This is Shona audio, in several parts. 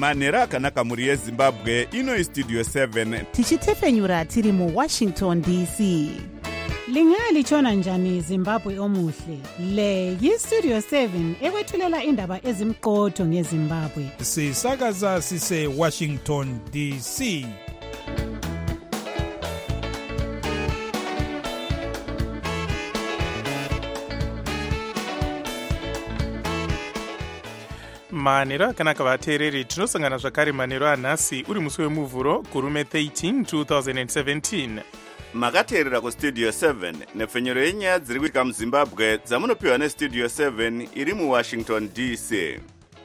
manhero akanaka mhuri yezimbabwe. Ino istudio 7 tichitefenyura tiri muWashington DC. Lingalitshona njani Zimbabwe omuhle? Le yiStudio 7 ekwethulela indaba ezimqotho ngeZimbabwe. Sisakaza sise Washington DC. manhero akanaka vateereri, tinosangana zvakare manhero anhasi uri musi wemuvhuro gurume 13 2017. makateerera kustudio 7 nepfenyuro yenyaya dziri kuitika muzimbabwe dzamunopiwa nestudio 7 iri muwashington DC.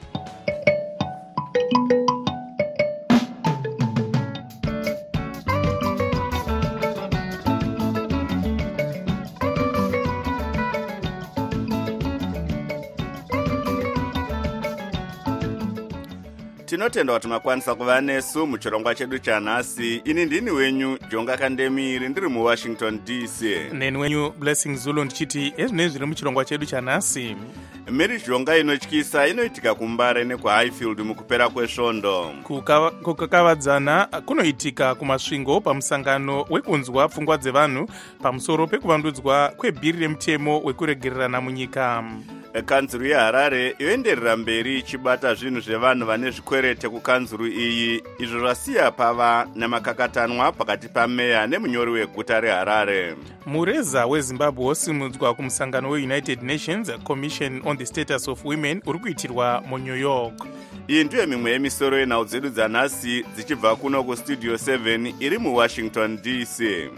tinotenda kuti makwanisa kuva nesu muchirongwa chedu chanhasi. Ini ndini wenyu Jonga Kandemiri, ndiri muWashington DC. Neni wenyu Blessing Zulu ndichiti ezvinezvi zviri muchirongwa chedu chanhasi. Mhirizhonga inotyisa inoitika kuMbare nekuHighfield mukupera kwesvondo. Kukakavadzana kunoitika kumasvingo pamusangano wekunzwa pfungwa dzevanhu pamusoro pekuvandudzwa kwebhiri remutemo wekuregererana munyika. Kanzuru yeHarare yoenderera mberi ichibata zvinhu zvevanhu vane zvikwerete kukanzuru iyi, izvo zvasiya pava namakakatanwa pakati pameya nemunyori weguta reHarare. Mureza weZimbabwe wosimudzwa kumusangano weUnited Nations Commission on the Status of Women uri kuitirwa muNew York. Iyi ndiyo mimwe yemisoro yenhau dzedu dzanhasi dzichibva kuno kustudio 7 iri muWashington DC.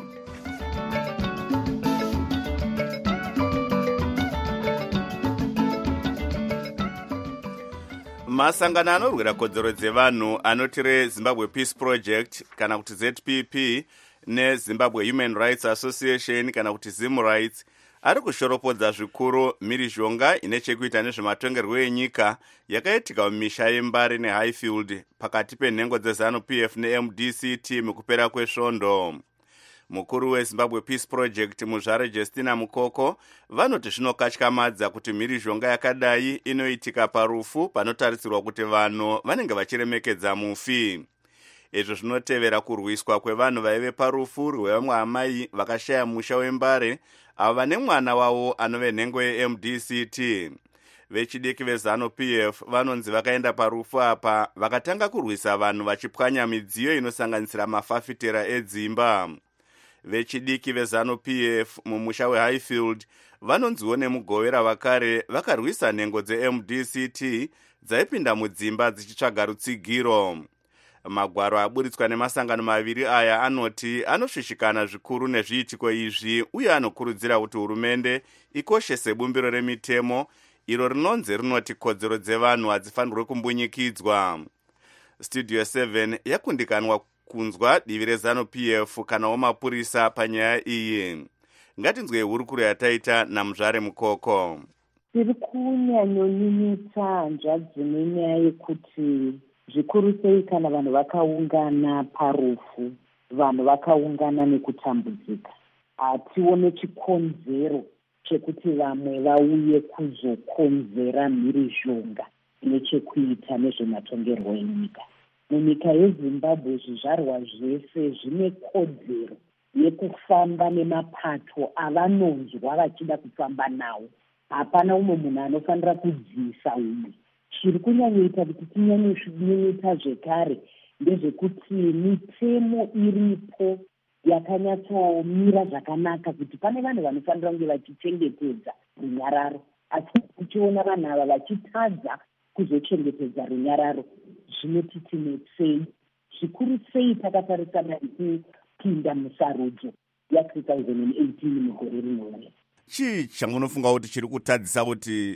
Masangano anorwira kodzero dzevanhu anoti reZimbabwe Peace Project kana kuti ZPP neZimbabwe Human Rights Association kana kuti ZimRights ari kushoropodza zvikuru mhirizhonga ine chekuita nezvematongerwo enyika yakaitika mumisha yeMbare neHighfield pakati penhengo dzeZANU-PF neMDCT mukupera kwesvondo. Mukuru weZimbabwe Peace Project Muzvare Justina Mukoko vanoti zvinokatyamadza kuti mhirizhonga yakadai inoitika parufu panotarisirwa kuti vanhu vanenge vachiremekedza mufi. Izvo zvinotevera kurwiswa kwevanhu vaive parufu rwevamwe amai vakashaya musha weMbare avo vane mwana wavo anove nhengo yeMDCT. Vechidiki veZANU-PF vanonzi vakaenda parufu apa vakatanga kurwisa vanhu vachipwanya midziyo inosanganisira mafafitera edzimba. Vechidiki veZANU-PF mumusha weHighfield vanonziwo nemugovera vakare vakarwisa nhengo dzeMDCT dzaipinda mudzimba dzichitsvaga rutsigiro. Magwaro aburitswa nemasangano maviri aya anoti anosvishikana zvikuru nezviitiko izvi uye anokurudzira kuti hurumende ikoshese bumbiro remitemo iro rinonzi rinoti kodzero dzevanhu hadzifanirwe kumbunyikidzwa. Studio 7 yakundikanwa kunzwa divi reZANU-PF kana wamapurisa panyaya iyi. Ngatinzwe hurukuro yataita naMuzvare Mukoko. Tiri kunyanyonyunyuta hanzvadzi nenyaya yekuti zvikuru sei kana vanhu vakaungana parufu, vanhu vakaungana nekutambudzika. Hatione chikonzero chekuti vamwe vauye kuzokonzera mhirizhonga nechekuita nezvematongerwo enyika. Munyika yeZimbabwe zvizvarwa zvese zvine kodzero yekufamba nemapato avanonzwa vachida kufamba nawo. Hapana umwe munhu anofanira kudziisa umwe. Chiri kunyanyoita kuti tinyanyonyuta zvekare ndezvekuti mitemo iripo yakanyatsomira zvakanaka kuti pane vanhu vanofanira kunge vachichengetedza runyararo, asi tichiona vanhu ava vachitadza kuzochengetedza runyararo zvinoti tinetsei. Zvikuru sei takatarisana nekupinda musarudzo ya2018 mugore rinouya. Chii changunofunga kuti chiri kutadzisa kuti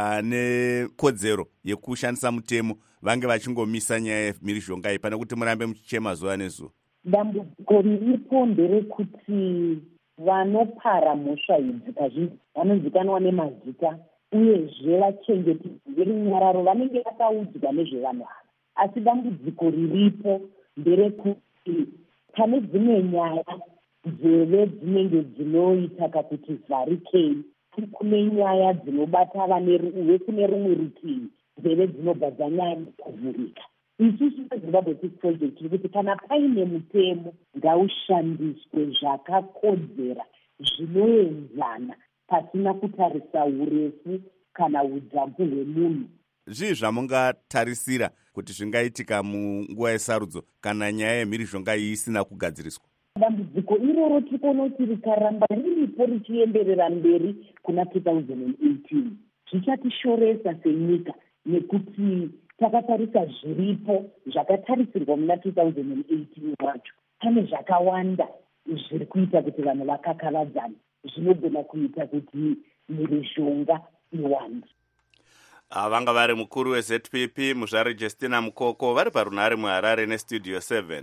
vane kodzero yekushandisa mutemo vange vachingomisa nyaya yemhirizhonga iyi pane kuti murambe muchichema zuva nezuva? Dambudziko riripo nderekuti vanopara mhosva idzi kazhinji vanonzikanwa nemazita uyezve vachengetedzi runyararo vanenge vakaudzwa nezvevanhu ava. Asi dambudziko riripo nderekuti pane dzimwe nyaya nzeve dzinenge dzinoita kakuti vharikei. Kune nyaya dzinobata vane kune rumwe rutivi nzeve dzinobva dzanyanya kuvhurika. isusu vezimbabwe peace project tiri kuti kana paine mutemo ngaushandiswe zvakakodzera zvinoenzana pasina kutarisa urefu kana udzagu hwemunhu. zvii zvamungatarisira kuti zvingaitika munguva yesarudzo kana nyaya yemhirizhonga iyi isina kugadziriswa? Dambudziko iroro tikoona kuti rikaramba riripo richienderera mberi kuna 2018 zvichatishoresa senyika, nekuti takatarisa zviripo zvakatarisirwa muna 2018 wacho. Pane zvakawanda zviri kuita kuti vanhu vakakavadzana, zvinogona kuita kuti mhirizhonga iwande. Vanga vari mukuru weZPP Muzvare Justina Mukoko vari parunhare muHarare nestudio 7.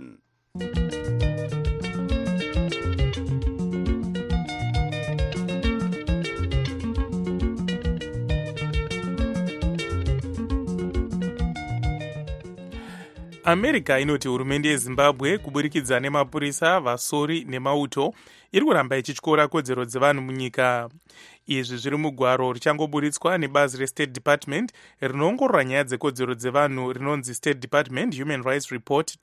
America inoti hurumende yeZimbabwe kuburikidza nemapurisa, vasori nemauto iri kuramba ichityora kodzero dzevanhu munyika. Izvi zviri mugwaro richangoburitswa nebazi reState Department rinoongorora nyaya dzekodzero dzevanhu rinonzi State Department Human Rights Report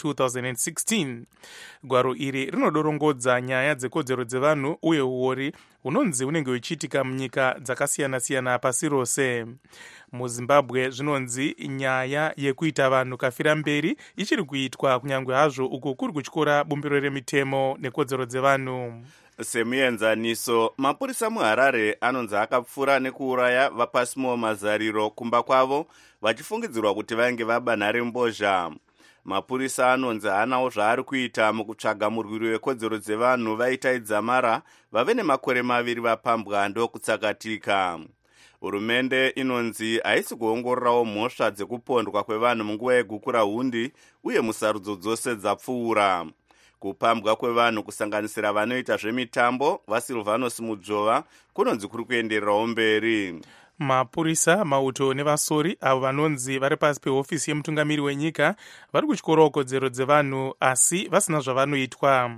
2016. Gwaro iri rinodorongodza nyaya dzekodzero dzevanhu uye uori hunonzi hunenge huchiitika munyika dzakasiyana-siyana pasi rose. MuZimbabwe zvinonzi nyaya yekuita vanhu kafira mberi ichiri kuitwa kunyange hazvo uko kuri kutyora bumbiro remitemo nekodzero dzevanhu. Semuenzaniso, mapurisa muHarare anonzi akapfura nekuuraya vaPasmo Mazariro kumba kwavo vachifungidzirwa kuti vainge vaba nharembozha. Mapurisa anonzi haanawo zvaari kuita mukutsvaga murwiri wekodzero dzevanhu vaita idzamara vave nemakore 2 vapambwa ndokutsakatika. Hurumende inonzi haisi kuongororawo mhosva dzekupondwa kwevanhu munguva yegukura hundi uye musarudzo dzose dzapfuura. Kupambwa kwevanhu kusanganisira vanoita zvemitambo vaSilvanus Mudzova kunonzi kuri kuendererawo mberi. Mapurisa, mauto nevasori avo vanonzi vari pasi pehofisi yemutungamiri wenyika vari kutyorawo kodzero dzevanhu asi vasina zvavanoitwa.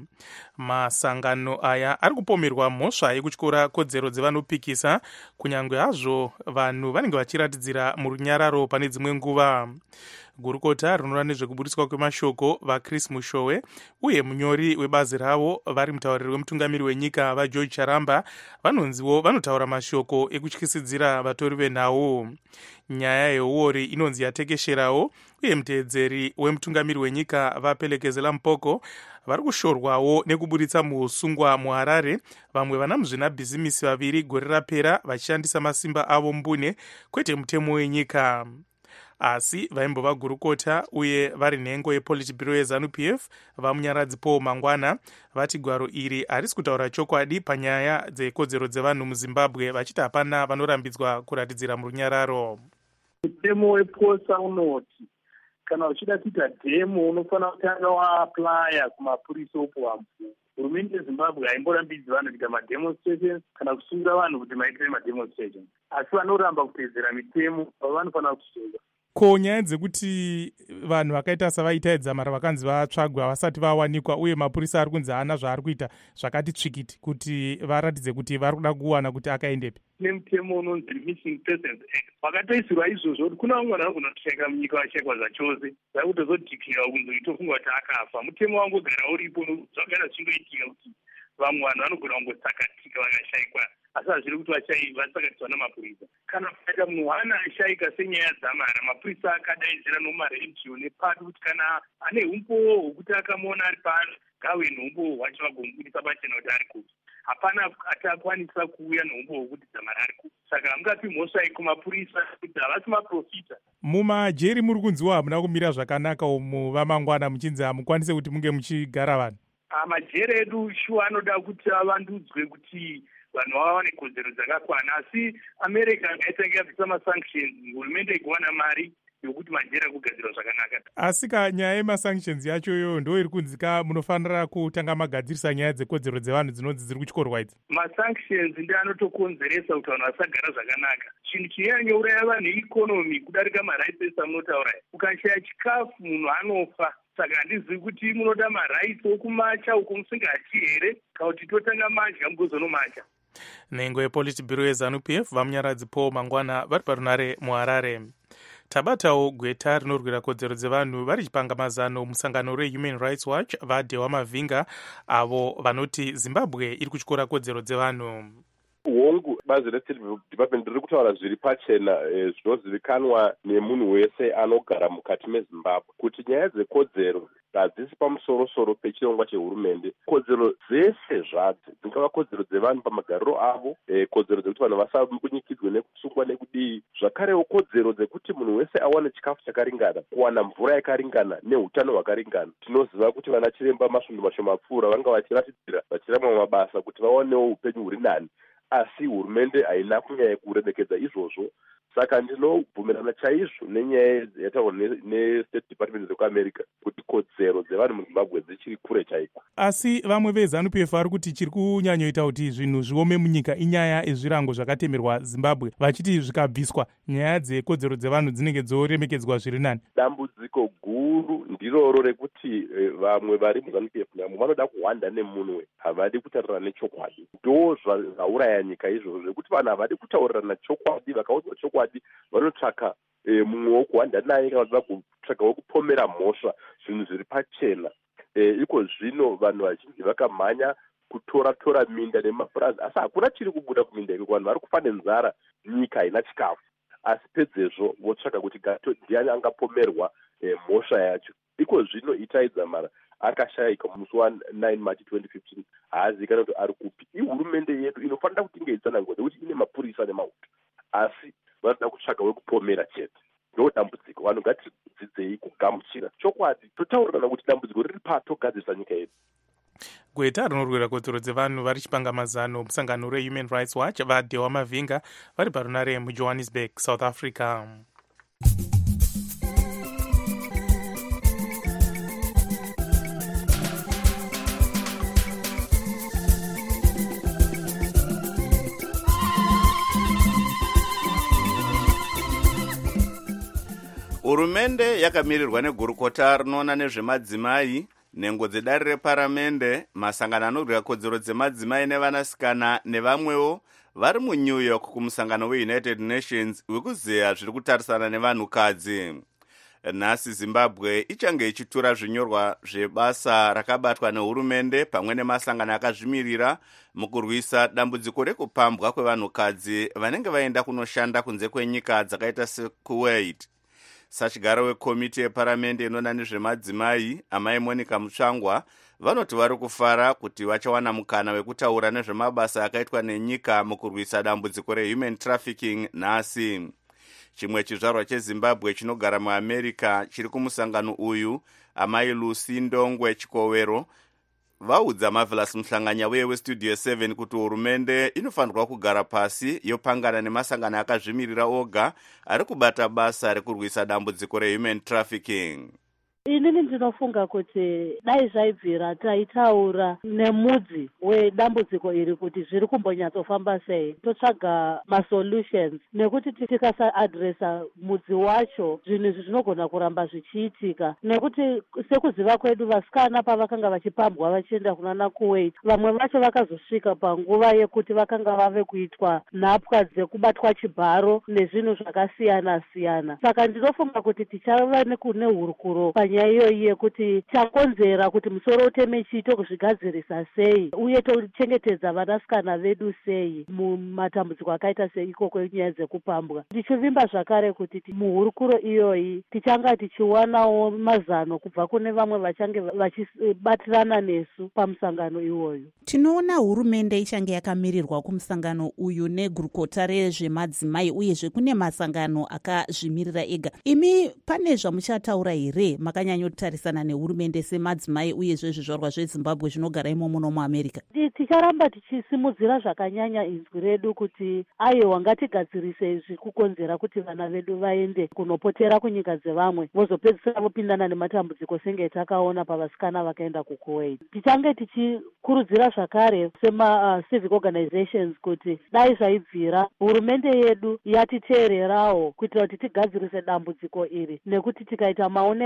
Masangano aya ari kupomerwa mhosva yekutyora kodzero dzevanopikisa kunyange hazvo vanhu vanenge vachiratidzira murunyararo pane dzimwe nguva. Gurukota rinoona nezvekuburitswa kwemashoko vaChris Mushowe uye munyori webazi ravo vari mutauriri wemutungamiri wenyika vaGeorge Charamba vanonziwo vanotaura mashoko ekutyisidzira vatori venhau. Nyaya yeuori inonzi yatekesherawo uye muteedzeri wemutungamiri wenyika vaPelekezela Mpoko vari kushorwawo nekuburitsa muusungwa muHarare vamwe vana muzvinabhizimisi 2 gore rapera vachishandisa masimba avo mbune kwete mutemo wenyika. Asi vaimbova gurukota uye vari nhengo yePolitburo yeZANU-PF vamunyaradzi Paul Mangwana vati gwaro iri harisi kutaura chokwadi panyaya dzekodzero dzevanhu muZimbabwe vachiti hapana vanorambidzwa kuratidzira murunyararo. Mutemo weposa unoti kana uchida kuita dhemo unofanira kutanga waaplaya kumapurisa opuwa mvumo. Hurumende yeZimbabwe haimborambidzi vanhu kuita mademonstrations kana kusungira vanhu kuti maitire mademonstrations, asi vanoramba kuteedzera mitemo vanofanira kusunga. Ko nyaya dzekuti vanhu vakaita savaita idzamara vakanzi vatsvagwa vasati vawanikwa uye mapurisa ari kunzi haana zvaari kuita zvakati tsvikiti kuti varatidze kuti vari kuda kuwana kuti akaendepi? Nemutemo unonzi Missing Persons Act wakatoisirwa izvozvo kuti kuna vamwe vanhu vanogona kushayika munyika vashayikwa zvachose zvakutozodhikira kunzi itofunga kuti akafa. Mutemo wangogara uripo zvagara zvichingoitika kuti vamwe vanhu vanogona kungotsakatika vakashayikwa asi hazviri kuti vatsakatiswa namapurisa. Kana kuita munhu hana ashayika senyaya dzamara mapurisa akadaidzira nomaredhiyo nepati kuti kana ane umbowo hwekuti akamuona ari pano gave nombowo hwacho vagomubudisa pachena kuti ari kuti hapana atakwanisa kuuya nombowo hwekuti dzamara ari kuti. Saka hamungapi mhosva kumapurisa kuti havasi maprofita. Mumajeri muri kunziwa hamuna kumira zvakanaka umu vamangwana muchinzi hamukwanise kuti munge muchigara vanhu. Majeri edu shuwa anoda kuti avandudzwe kuti vanhu vawane kodzero dzakakwana, asi America ngaitanga yabvisa masanctions hurumende ikuwana mari yokuti majeri akugadzirwa zvakanaka. Asi nyaya yemasanctions yacho iyoyo ndo iri kunzika munofanira kutanga magadzirisa nyaya dzekodzero dzevanhu dzinonzi dziri kutyorwa idzi. Masanctions ndi anotokonzeresa kuti vanhu vasagara zvakanaka. Chinhu chinyanyouraya vanhu ikonomi kudarika marights amunotaura. Ukashaya chikafu munhu anofa. Saka handizivi kuti munoda marights okumacha uko musingadyi here kana kuti totanga madya mugozonomacha. Nhengo yePolitburo yeZANU-PF vamunyaradzi Paul Mangwana vari parunhare muHarare. tabatawo gweta rinorwira kodzero dzevanhu vari chipangamazano musangano rehuman rights watch vadhewa mavhinga avo vanoti zimbabwe iri kutyora kodzero dzevanhu. hongu bazi restate department riri kutaura zviri pachena zvinozivikanwa nemunhu wese anogara mukati mezimbabwe kuti nyaya dzekodzero hadzisi pamusoro-soro pechirongwa chehurumende. Kodzero dzese zvadzo dzingava kodzero dzevanhu pamagariro avo, kodzero dzekuti vanhu vasakunyikidzwe nekusungwa nekudii, zvakarewo kodzero dzekuti munhu wese awane chikafu chakaringana, kuwana mvura yakaringana neutano hwakaringana. Tinoziva kuti vana chiremba masvondo mashomapfuura vanga vachiratidzira vachiramba mabasa kuti vawanewo upenyu huri nani, asi hurumende haina kunyanya kuremekedza izvozvo. Saka ndinobvumirana chaizvo nenyaya yataurwa nestate department rekuamerica kuti kodzero dzevanhu muzimbabwe dzichiri kure chaiko. Asi vamwe veZANU-PF vari kuti chiri kunyanyoita kuti zvinhu zviome munyika inyaya yezvirango zvakatemerwa Zimbabwe, vachiti zvikabviswa nyaya dzekodzero dzevanhu dzinenge dzoremekedzwa zviri nani. Dambudziko guru ndiroro rekuti vamwe vari muZANU-PF namo vanoda kuhwanda nemunhu, havadi kutaurira nechokwadi. Ndo zvauraya nyika izvozvo zvekuti vanhu havadi kutaurirana chokwadi, vakaudzwa chokwadi vanotsvaka mumwe wokuhwanda naye kana vanoda kutsvaka wokupomera mhosva, zvinhu zviri pachena. Iko zvino vanhu vazhinji vakamhanya kutora minda nemapurazi, asi hakuna chiri kubuda kuminda iko. Vanhu vari kufa nenzara, nyika haina chikafu, asi pedzezvo votsvaka kuti ndiani angapomerwa mhosva yacho. Iko zvino Itai Dzamara akashayika musi wa9 Machi 2015, haazivikanwa kuti ari kupi. Ihurumende yedu inofanira kuti inge itsanangura nekuti ine mapurisa nemauto, asi vanoda kutsvaga wekupomera chete. Ndo dambudziko. Vanhu ngatidzidzei kugamuchira chokwadi, totaurirana kuti dambudziko riri patogadzirisa nyika yedu. Gweta rinorwira kodzero dzevanhu vari chipangamazano musangano rehuman rights watch vadhewa mavhinga vari parunare muJohannesburg, South Africa. Hurumende yakamirirwa negurukota rinoona nezvemadzimai, nhengo dzedare reparamende, masangano anorwira kodzero dzemadzimai nevanasikana nevamwewo vari muNew York kumusangano weUnited Nations wekuzeya zviri kutarisana nevanhukadzi. Nhasi Zimbabwe ichange ichitura zvinyorwa zvebasa rakabatwa nehurumende pamwe nemasangano akazvimirira mukurwisa dambudziko rekupambwa kwevanhukadzi vanenge vaenda kunoshanda kunze kwenyika dzakaita seKuwait. Sachigaro wekomiti yeparamende inoona nezvemadzimai, amai Monica Mutsvangwa, vanoti vari kufara kuti vachawana mukana wekutaura nezvemabasa akaitwa nenyika mukurwisa dambudziko rehuman trafficking nhasi. Chimwe chizvarwa cheZimbabwe chinogara muAmerica chiri kumusangano uyu, amai Lucy Ndongwe Chikowero, vaudza Marvelous Muhlanganya weStudio 7 kuti hurumende inofanirwa kugara pasi yopangana nemasangano akazvimirira oga ari kubata basa rekurwisa dambudziko rehuman trafficking. Inini ndinofunga kuti dai zvaibvira taitaura nemudzi wedambudziko iri kuti zviri kumbonyatsofamba sei, totsvaga masolutions, nekuti tikasaadresa mudzi wacho zvinhu izvi zvinogona kuramba zvichiitika. Nekuti sekuziva kwedu, vasikana pavakanga vachipambwa vachienda kunana Kuwait, vamwe vacho vakazosvika panguva yekuti vakanga vave kuitwa nhapwa dzekubatwa chibharo nezvinhu zvakasiyana-siyana. Saka ndinofunga kuti tichava nehurukuro nyaya iyoyi yekuti chakonzera kuti musoro uteme chito kuzvigadzirisa sei uye tochengetedza vanasikana vedu sei mumatambudziko akaita seikoko nyaya dzekupambwa. Ndichivimba zvakare kuti muhurukuro iyoyi tichanga tichiwanawo mazano kubva kune vamwe vachange vachibatirana nesu pamusangano iwoyu. Tinoona hurumende ichange yakamirirwa kumusangano uyu negurukota rezvemadzimai uyezve kune masangano akazvimirira ega. Imi pane zvamuchataura here makanyanyotarisana nehurumende semadzimai uyezve zvizvarwa zveZimbabwe zvinogara imomo muAmerica? Ticharamba tichisimudzira zvakanyanya inzwi redu kuti aiwa ngatigadzirise zvikukonzera kuti vana vedu vaende kunopotera kunyika dzevamwe vozopedzisira vopindana nematambudziko senge takaona pavasikana vakaenda kuKuwait. Tichange tichikurudzira zvakare civic organizations kuti dai zvaibvira hurumende yedu yatiteererawo kuitira kuti tigadzirise dambudziko iri, nekuti tikaita maonera pamwe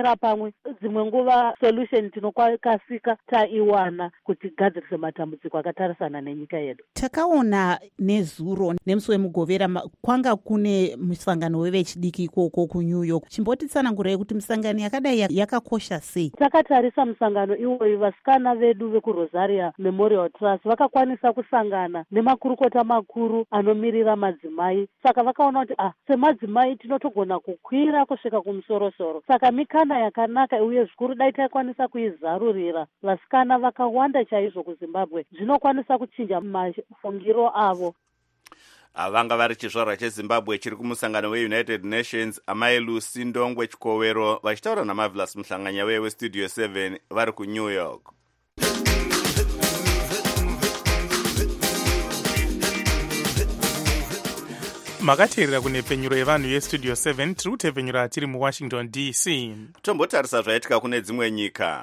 dzimwe nguva solution tinokasika taiwana kuti gadzirise matambudziko akatarisana nenyika yedu. Takaona nezuro nemusi wemugovera kwanga kune musangano wevechidiki ikoko kuNew York. Chimbotitsanangurai kuti musangano yakadai yakakosha sei? Takatarisa musangano iwoyu, vasikana vedu vekuRosaria Memorial Trust vakakwanisa kusangana nemakurukota makuru anomirira madzimai. Saka vakaona kuti semadzimai tinotogona kukwira kusvika kumusoro-soro. Saka mikana yakanaka uye zvikuru dai taikwanisa kuizarurira vasikana vakawanda chaizvo kuZimbabwe, zvinokwanisa kuchinja mafungiro avo. Vanga vari chizvarwa cheZimbabwe chiri kumusangano weUnited Nations, amai Lucy Ndongwe Chikowero vachitaura naMarvelous Muhlanganya weStudio 7 vari kuNew York. Makateerera kunepfenyuro yevanhu yeStudio 7 tiri kutepfenyura tiri muWashington DC. Tombotarisa zvaitika kune dzimwe nyika.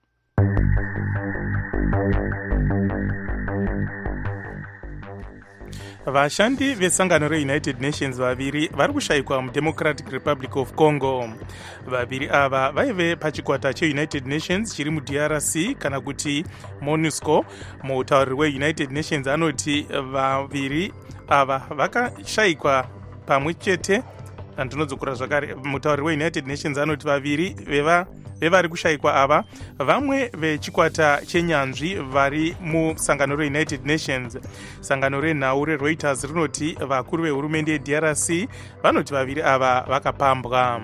Vashandi vesangano reUnited Nations vaviri vari kushayikwa muDemocratic Republic of Congo. Vaviri ava vaive pachikwata cheUnited Nations chiri muDRC kana kuti MONUSCO. Mutauriri weUnited Nations anoti vaviri ava vakashayikwa pamwe chete. Andinodzokera zvakare, mutauriri weUnited Nations anoti vaviri vevari kushayikwa ava vamwe vechikwata chenyanzvi vari musangano reUnited Nations. Sangano renhau reReuters rinoti vakuru vehurumende yeDRC vanoti vaviri ava vakapambwa.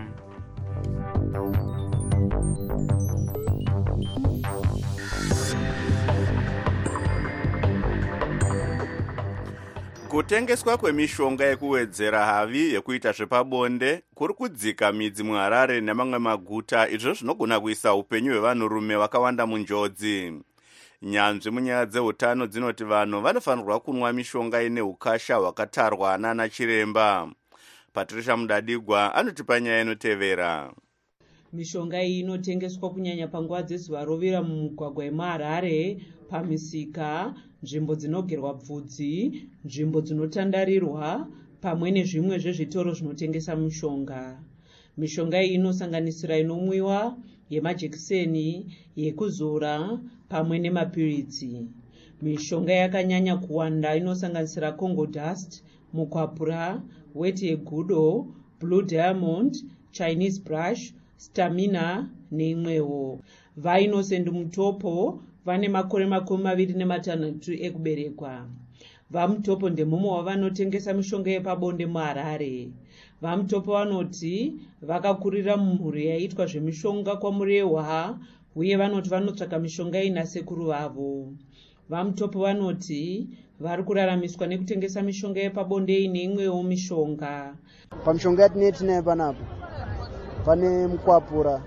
Kutengeswa kwemishonga yekuwedzera havi yekuita zvepabonde kuri kudzika midzi muHarare nemamwe maguta, izvo zvinogona kuisa upenyu hwevanhurume vakawanda munjodzi. Nyanzvi munyaya dzeutano dzinoti vanhu vanofanirwa kunwa mishonga ine ukasha hwakatarwa nana chiremba. Patricia Mudadigwa anotipa nyaya inotevera. Mishonga iyi inotengeswa kunyanya panguva dzezuva rovira mumugwagwa yemuHarare, pamisika, nzvimbo dzinogerwa bvudzi, nzvimbo dzinotandarirwa, pamwe nezvimwe zvezvitoro zvinotengesa mishonga. Mishonga iyi inosanganisira inomwiwa, yemajekiseni, yekuzora, pamwe nemapiritsi. Mishonga yakanyanya kuwanda inosanganisira Congo Dust, Mukwapura, Wet Yegudo, Blue Diamond, Chinese Brush, Stamina neimwewo. VaInnocent Mutopo vane makore 26 ekuberekwa. VaMutopo ndemumwe wavanotengesa mishonga yepabonde muHarare. VaMutopo vanoti vakakurira mumhuri yaitwa zvemishonga kwamurehwa, uye vanoti vanotsvaka mishonga iyi nasekuru vavo. VaMutopo vanoti vari kuraramiswa nekutengesa mishonga yepabonde iyi neimwewo mishonga. Pamishonga yatinetinayo panapa pane Mukwapura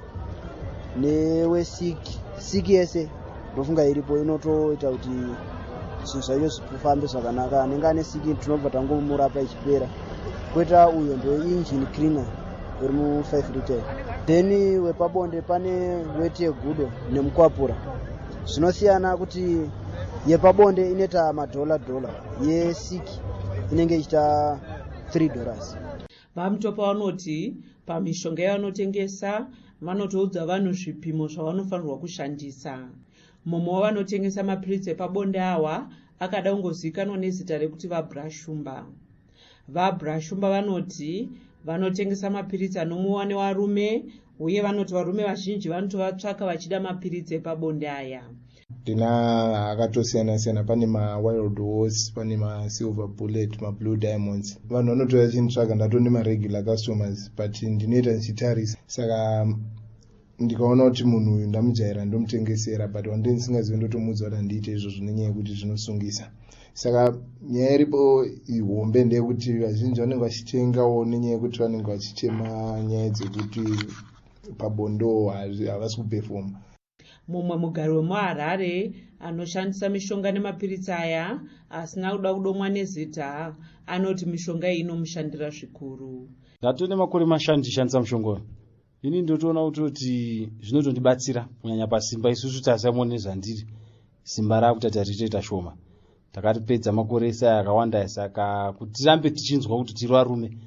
newesiki yese ndofunga iripo inotoita kuti zvinhu zvacho zvifambe zvakanaka. Anenge ane siki tinobva tangomurapa ichipera. Koita uyo ndo engine cleaner uri mu5 liter. Then wepabonde pane Wet Yegudo neMukwapura. Zvinosiyana kuti yepabonde inoita $1, yesiki inenge ichita $3. VaMutopo vanoti pamishonga yavanotengesa vanotoudza vanhu zvipimo zvavanofanirwa kushandisa. Mumwe wavanotengesa mapiritsi epabonde awa akada kungozivikanwa nezita rekuti vaBrashumba. VaBrashumba vanoti vanotengesa mapiritsi anomwiwa nevarume, uye vanoti varume vazhinji vanotovatsvaka vachida mapiritsi epabonde aya. Ndina akatosiyana-siyana, pane maWild Horse, pane maSilver Bullet, maBlue Diamonds. Vanhu vanotora chinitsvaga, ndatone maregular customers, but ndinoita ndichitarisa. Saka ndikaona kuti munhu uyu ndamujaira ndomutengesera, but wandini singazivi ndotomudza kuti handiite izvozvo nenyaya yekuti zvinosungisa. Saka nyaya iripo ihombe ndeyekuti vazhinji vanenge vachitengawo nenyaya yekuti vanenge vachichema nyaya dzekuti pabondo havasi kupefoma. Mumwe mugari wemuHarare anoshandisa mishonga nemapiritsi aya asina kuda kudomwa nezita anoti mishonga iyi inomushandira zvikuru. Ndatone makore mashanu ndichishandisa mushonga uyu. Ini ndotoona kuti zvinotondibatsira kunyanya pasimba. Isusu tasamone zvandiri simba rakuita ritoita shoma. Takatipedza makore esa akawanda, saka kuti tirambe tichinzwa kuti tiri varume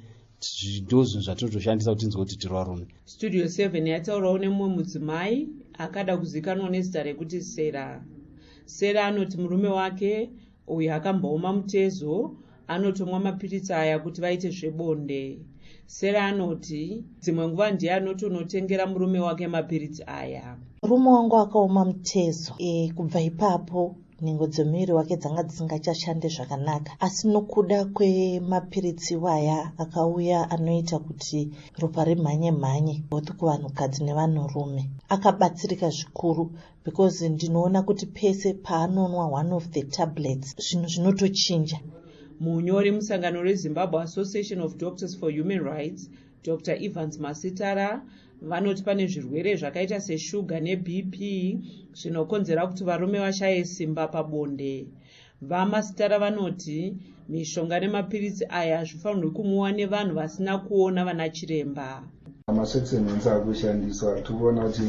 ndozvinhu zvatinotoshandisa kuti tinzwe kuti tiri varume. Studio 7 yataurawo nemumwe mudzimai akada kuzikanwa nezita rekuti Sera. Sera anoti murume wake uyu akambooma mutezo anotomwa mapiritsi aya kuti vaite zvebonde. Sera anoti dzimwe nguva ndiye anotonotengera murume wake mapiritsi aya. Murume wangu akaoma mutezo, kubva ipapo nhengo dzemuviri wake dzanga dzisingachashande zvakanaka, asi nokuda kwemapiritsi waya akauya anoita kuti ropa remhanye both kuvanhukadzi nevanhurume. Akabatsirika zvikuru because ndinoona kuti pese paanonwa one of the tablets zvinhu zvinotochinja. Munyori musangano reZimbabwe Association of Doctors for Human Rights, Dr. Evans Masitara, vanoti pane zvirwere zvakaita seshuga neBP zvinokonzera kuti varume vashaye simba pabonde. VaMasitara vanoti mishonga nemapiritsi aya hazvifanirwi kumwiwa nevanhu vasina kuona vana chiremba. Masekiseni akushandiswa tikuona kuti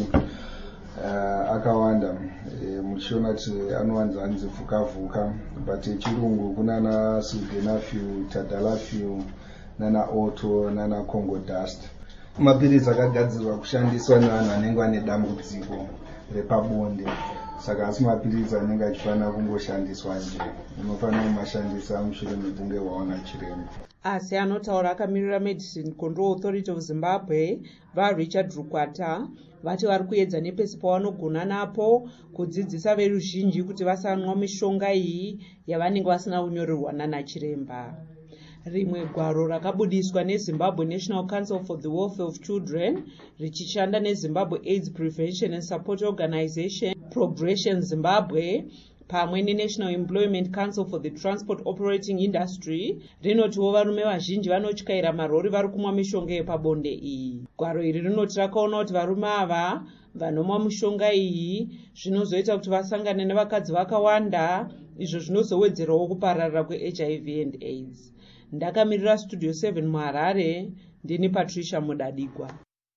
akawanda, muchiona kuti anowanza anzi vhuka but echirungu kunana sildenafil, tadalafil, nana auto, nana congo dust. Mapiritsi akagadzirwa kushandiswa nevanhu vanenge vane dambudziko repabonde, saka asi mapiritsi anenge achifanira kungoshandiswa nje. Unofanira kumashandisa mushure mekunge waona chiremba. Asi anotaura akamirira Medicine Control Authority of Zimbabwe vaRichard Rukwata vati vari kuedza nepesi pavanogona napo kudzidzisa veruzhinji kuti vasanwa mishonga iyi yavanenge vasina kunyorerwa nanachiremba. Rimwe gwaro rakabudiswa neZimbabwe National Council for the Welfare of Children richishanda neZimbabwe AIDS Prevention and Support Organization, Progression Zimbabwe, pamwe neNational Employment Council for the Transport Operating Industry rinotiwo varume vazhinji vanotyaira marori vari kumwa mishonga yepabonde iyi. Gwaro iri rinoti rakaona kuti varume ava vanomwa mishonga iyi zvinozoita kuti vasangane nevakadzi vakawanda, izvo zvinozowedzerawo kupararira kweHIV and AIDS. Ndakamirira Studio 7 muHarare, ndini Patricia Mudadigwa.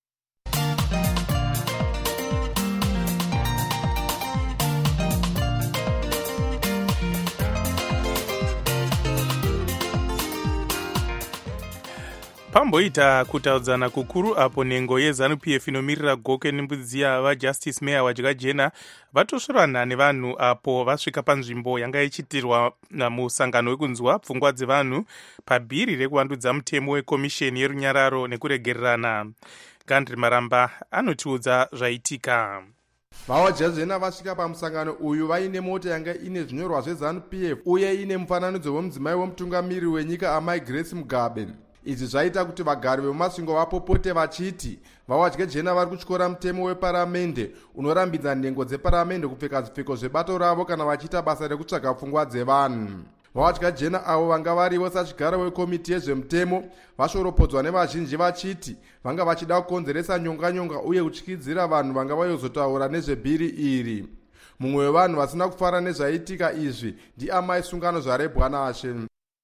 pamboita kutaudzana kukuru apo nhengo yeZANU-PF inomirira goke nembudziya vaJustice Mayor Wadyakajena vatosvorana nevanhu apo vasvika panzvimbo yanga ichiitirwa musangano wekunzwa pfungwa dzevanhu pabhiri rekuvandudza mutemo wekomisheni yerunyararo nekuregererana. Gandri Maramba anotiudza zvaitika. VaJakajena vasvika pamusangano uyu vaine mota yanga ine zvinyorwa zveZANU-PF uye ine mufananidzo wemudzimai wemutungamiri wenyika Amai Grace Mugabe. Izvi zvaita kuti vagari vemumasvingo vapopote vachiti vaJakajena vari kutyora mutemo weparamende unorambidza nhengo dzeparamende kupfeka zvipfeko zvebato ravo kana vachiita basa rekutsvaga pfungwa dzevanhu. VaJakajena avo vanga varivo sachigaro wekomiti yezvemutemo vashoropodzwa nevazhinji vachiti vanga vachida kukonzeresa nyonganyonga uye kutyidzira vanhu vanga vayozotaura nezvebhiri iri. Mumwe wevanhu vasina kufara nezvaitika izvi ndiamai Sungano zvarebwa naShe.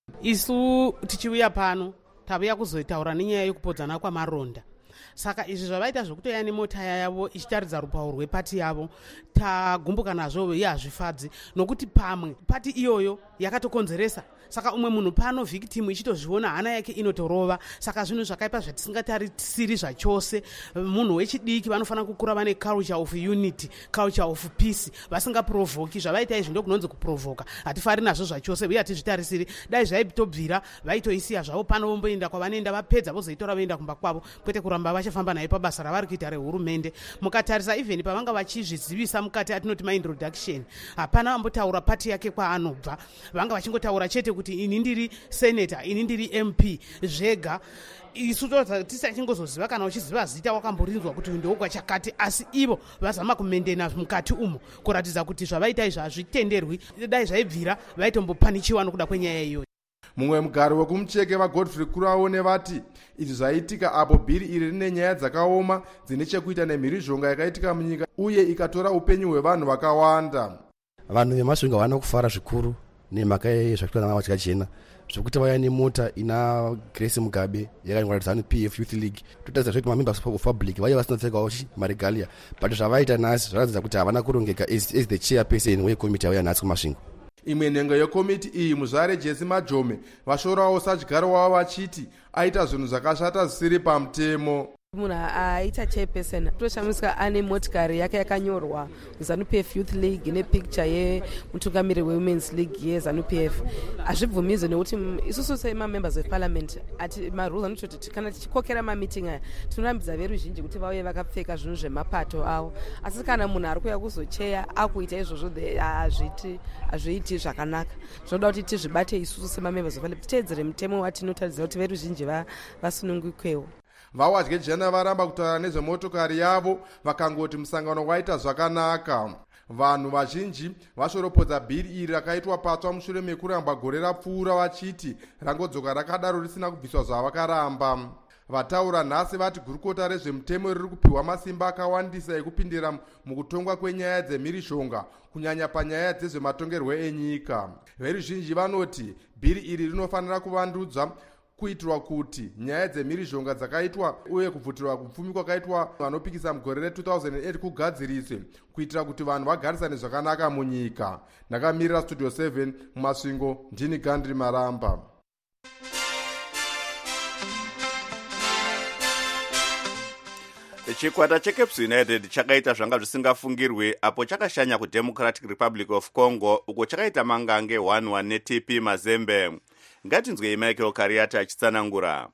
Isu tichiuya pano tavuya kuzotaura nenyaya yekupodzana kwamaronda. Saka izvi zvavaita zvokutoya nemota yavo ichitaridza rupauro rwepati yavo tagumbuka nazvo hazvifadzi nokuti pamwe pati iyoyo yakatokonzeresa. Saka umwe munhu pano victim ichitozviona hana yake inotorova. Saka zvinhu zvakaipa zvatisingatarisiri zvachose. Munhu wechidiki vanofanira kukura vane culture of unity, culture of peace, vasingaprovoki. Zvavaita izvi ndokunonzi kuprovoka. Hatifari nazvo zvachose uye hatizvitarisiri. Dai zvaitobvira vaitoisiya zvavo pano vomboenda kwavanoenda vapedza vozoitora voenda kumba kwavo kwete kuramba vachifamba naye pabasa ravari kuita rehurumende. Mukatarisa even pavanga vachizvizivisa mukati atinoti maintroduction hapana vambotaura pati yake kwaanobva. Vanga vachingotaura chete kuti ini ndiri senator, ini ndiri MP zvega. Isu tisachingozoziva kana uchiziva zita wakamborinzwa kuti ndokwa chakati, asi ivo vazama kumendena mukati umo kuratidza kuti zvavaita izvi hazvitenderwi. Dai zvaibvira vaitombopanichiwa nokuda kwenyaya iyoyo. Mumwe mugari wekumucheke vaGodfrey Kuraone vati izvi zvaitika apo bhiri iri rine nyaya dzakaoma dzine chekuita nemhirizhonga yakaitika munyika uye ikatora upenyu hwevanhu vakawanda. Vanhu vemasvingo havana kufara zvikuru nemhaka yezvakuitwa naVaJakajena zvokuti vaya nemota ina Grace Mugabe yakanyorwa ZANU-PF Youth League. Totaridza zvekuti mamembers of public vaiva vasinopfekawo maregalia, but zvavaita nhasi zvaratidza kuti havana kurongeka as the chairperson wekomiti yavo yanhasi kumasvingo. imwe nhengo yekomiti iyi muzvare Jesse Majome vashorawo sadyaro wavo vachiti aita zvinhu zvakashata zvisiri pamutemo. Munhu aita chairperson toshamiswa ane motikari yake yakanyorwa ZANU-PF Youth League nepicture yemutungamiri weWomen's League yeZANU-PF. Hazvibvumidzwi nekuti isusu semamembers of parliament ati marules anototi kana tichikokera mameeting aya tinorambidza veruzhinji kuti vauye vakapfeka zvinhu zvemapato avo, asi kana munhu ari kuuya kuzocheya akuita izvozvo hazviiti zvakanaka. Zvinoda kuti tizvibate isusu semamembers of parliament titeedzere mutemo watinotarisira kuti veruzhinji vasunungukwewo. Vawadye jena varamba kutaura nezvemotokari yavo vakangoti musangano waita zvakanaka. Vanhu vazhinji vashoropodza bhiri iri rakaitwa patsva mushure mekuramba gore rapfuura vachiti rangodzoka rakadaro risina kubviswa zvavakaramba. Vataura nhasi vati gurukota rezvemutemo riri kupiwa masimba akawandisa ekupindira mukutongwa kwenyaya dzemhirizhonga kunyanya panyaya dzezvematongerwo enyika. Veruzhinji vanoti bhiri iri rinofanira kuvandudzwa kuitirwa kuti nyaya dzemhirizhonga dzakaitwa uye kubvutirwa kupfumi kwakaitwa vanopikisa mugore re2008 kugadziriswe kuitira kuti vanhu vagarisane zvakanaka munyika. Ndakamirira Studio 7 mumasvingo, ndini Gandri Maramba. Chikwata cheCaps United chakaita zvanga zvisingafungirwi apo chakashanya kuDemocratic Republic of Congo uko chakaita mangange 1-1 neTP Mazembe. Ngatinzwei Michael Kariata achitsanangura.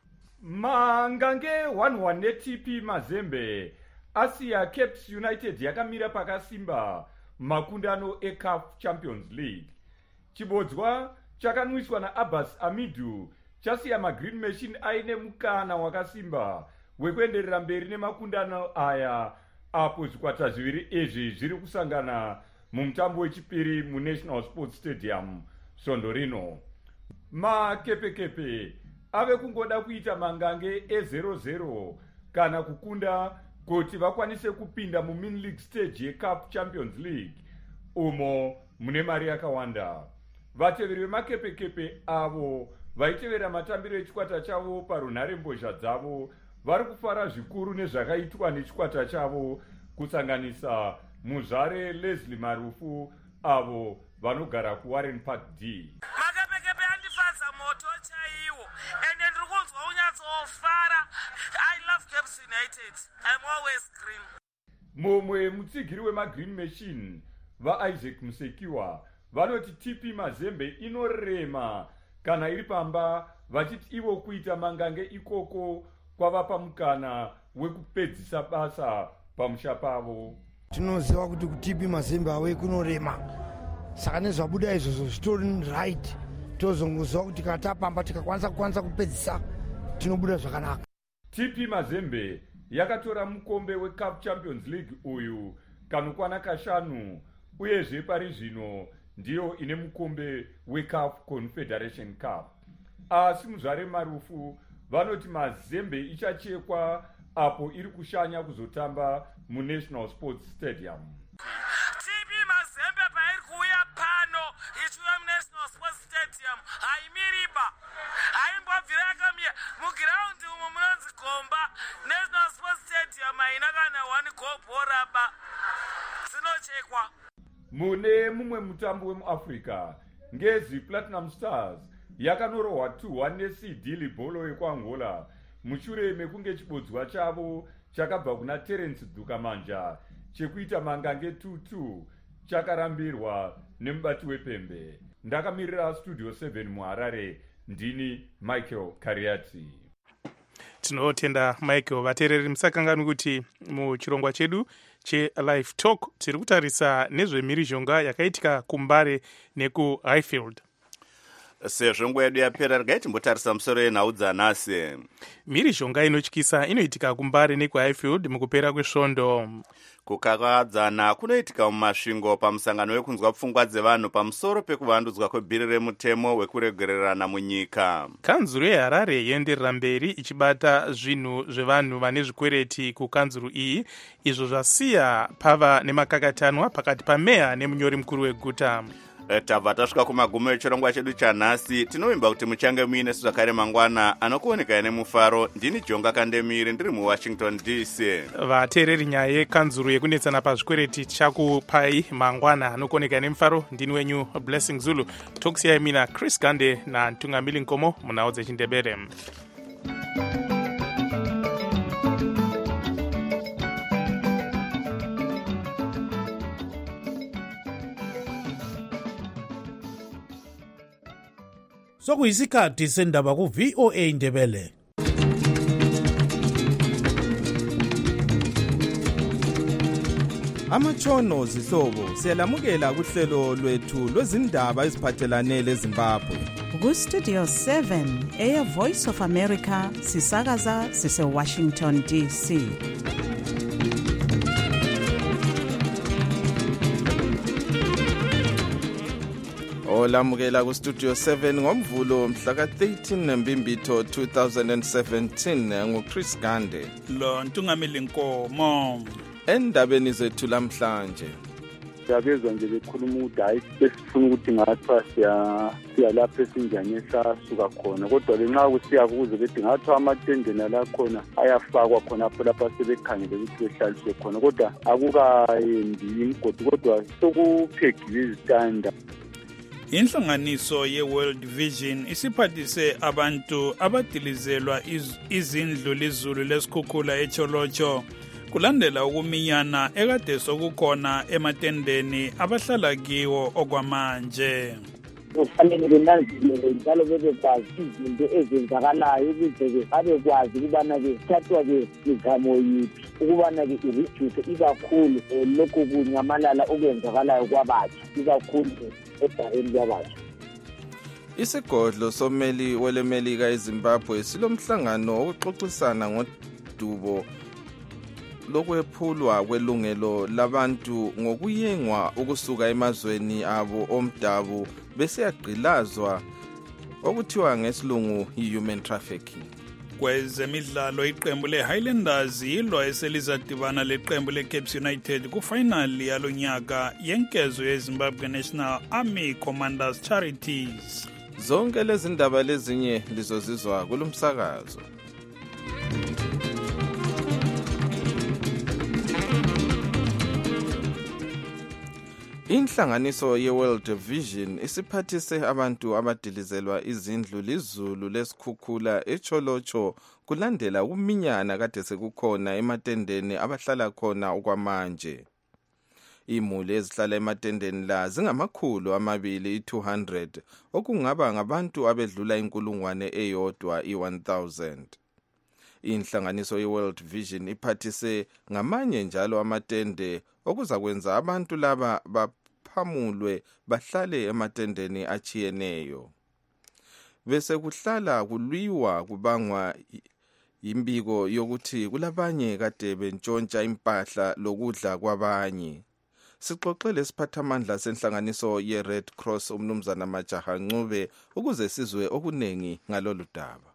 Mangange 1-1 neTP Mazembe asiya Caps United yakamira pakasimba makundano eCAF Champions League. Chibodzwa chakanwiswa naAbbas Amidu chasiya maGreen Machine aine mukana wakasimba wekuenderera mberi nemakundano aya apo zvikwata zviviri izvi zviri kusangana mumutambo wechipiri muNational Sports Stadium svondo rino. Makepekepe ave kungoda kuita mangange e0-0 kana kukunda kuti vakwanise kupinda muMin League stage yeCAF Champions League umo mune mari yakawanda. Vateveri vemakepekepe avo vaitevera matambiro echikwata chavo parunhare mbozha dzavo vari kufara zvikuru nezvakaitwa nechikwata chavo kusanganisa muzvare Leslie Marufu avo vanogara kuWarren Park D. Makepekepe andifadza moto chaiwo ende ndiri kunzwa unyatsofara. I love Caps United. I'm always green. Mumwe mutsigiri wemaGreen Machine vaIsaac Musekiwa vanoti TP Mazembe inorema kana iri pamba vachiti ivo kuita mangange ikoko kwavapa mukana wekupedzisa basa pamusha pavo. Tinoziva kuti TP Mazembe awe kunorema, saka nezvabuda izvozvo zvitori right. Tozongoziva kuti kana tapamba tikakwanisa kupedzisa tinobuda zvakanaka. TP Mazembe yakatora mukombe weCAF Champions League uyu kanokwana kashanu uyezve pari zvino ndiyo ine mukombe weCAF Confederation Cup. Asi muzvare Marufu vanoti Mazembe ichachekwa apo iri kushanya kuzotamba muNational Sports Stadium. TP Mazembe pairi kuuya pano ichiuya muNational Sports Stadium haimiriba, haimbobvira yakamira mugiraundi umo munonzi Gomba. National Sports Stadium haina kana 1 goal boraba, dzinochekwa. Mune mumwe mutambo wemuAfrica Ngezi Platinum Stars yakanorohwa 2-1 neCD Libolo yekuAngola mushure mekunge chibodzwa chavo chakabva kuna Terence Dukamanja chekuita mangange 2-2 chakarambirwa nemubati wepembe. Ndakamirira Studio 7 muHarare, ndini Michael Kariati. Tinotenda Michael. Vateereri musakanganwi kuti muchirongwa chedu cheLive Talk tiri kutarisa nezvemhirizhonga yakaitika kuMbare nekuHighfield. Sezvo nguva yedu yapera, regai timbotarisa musoro yenhau dzanhasi. Mhirizhonga inotyisa inoitika kuMbare nekuHighfield mukupera kwesvondo. Kukakadzana kunoitika mumasvingo pamusangano wekunzwa pfungwa dzevanhu pamusoro pekuvandudzwa kwebhiri remutemo wekuregererana munyika. Kanzuru yeHarare yoenderera mberi ichibata zvinhu zvevanhu vane zvikwereti kukanzuru iyi, izvo zvasiya pava nemakakatanwa pakati pameya nemunyori mukuru weguta. tabva tasvika kumagumo echirongwa chedu chanhasi. Tinovimba kuti muchange muine zvakare mangwana anokuonekai nemufaro. Ndini Jonga Kandemiri ndiri muWashington DC. Vateereri, nyaya yekanzuru yekunetsana pazvikwereti chakupai mangwana anokuonekai nemufaro. Ndini wenyu Blessing Zulu. Tokusiyai mina Chris Gande naNtungamili Nkomo munhau dzechiNdebele. Sokuyisikhathi sendaba ku-VOA Ndebele. Amatshono zihlobo siyalamukela kuhlelo lwethu lwezindaba eziphathelane leZimbabwe. Ku-Studio 7 Air Voice of America sisakaza sise-Washington DC. Olamukela ku-Studio 7 ngomvulo mhla ka-13 Mbimbitho 2017 nguChris Gande. Lo Ntungamili Nkomo. Endabeni zethu lamhlanje. Siyabezwa nje bekhuluma ukuthi hayi besifuna ukuthi ngathiwa siya lapho esinjani esasuka khona, kodwa ngenxa kusiya kuze bethi ngathiwa amatende nala khona ayafakwa khona lapho sebekhangele ukuthi behlaliswe khona, kodwa akukayendi imigodi, kodwa sokuphegiwe izitanda. Inhlanganiso ye-World Vision isiphathise abantu abadilizelwa izindlu lizulu lesikhukhula eCholocho kulandela ukuminyana ekade sokukhona ematendeni abahlala kiwo okwamanje. Kufanele benanzelele njalo bebekwazi izinto ezenzakalayo ukuze babekwazi ukubana-ke kuthathwa-ke izamo yiphi ukubana-ke ireduce ikakhulu lokhu kunyamalala okwenzakalayo kwabatsha ikakhulu ebhareni kwabatsha. Isigodlo someli welemelika eZimbabwe silomhlangano wokuxoxisana ngodubo lokwephulwa kwelungelo labantu ngokuyengwa ukusuka emazweni abo omdabu besiyagqilazwa okuthiwa ngesilungu i-human trafficking. Kwezemidlalo iqembu le-Highlanders yilo eselizadibana leqembu le-Caps United kufinali yalonyaka yenkezo ye-Zimbabwe National Army Commanders Charities. Zonke lezi ndaba lezinye lizozizwa kulomsakazo. Inhlanganiso ye-World Vision isiphathise abantu abadilizelwa izindlu lizulu lesikhukhula eCholocho kulandela ukuminyana kade sekukhona ematendeni abahlala khona okwamanje. Imuli ezihlala ematendeni la zingamakhulu 200 okungaba ngabantu abedlula inkulungwane eyodwa i-1000. Inhlanganiso ye-World Vision iphathise ngamanye njalo amatende okuzakwenza abantu laba baphamulwe bahlale ematendeni achiyeneyo. Bese kuhlala kulwiwa kubangwa imbiko yokuthi kulabanye kade bentshontsha impahla lokudla kwabanye. Sixoxele isiphathamandla senhlanganiso ye-Red Cross umnumzana Majaha Ncube ukuze sizwe okunengi ngalolu daba.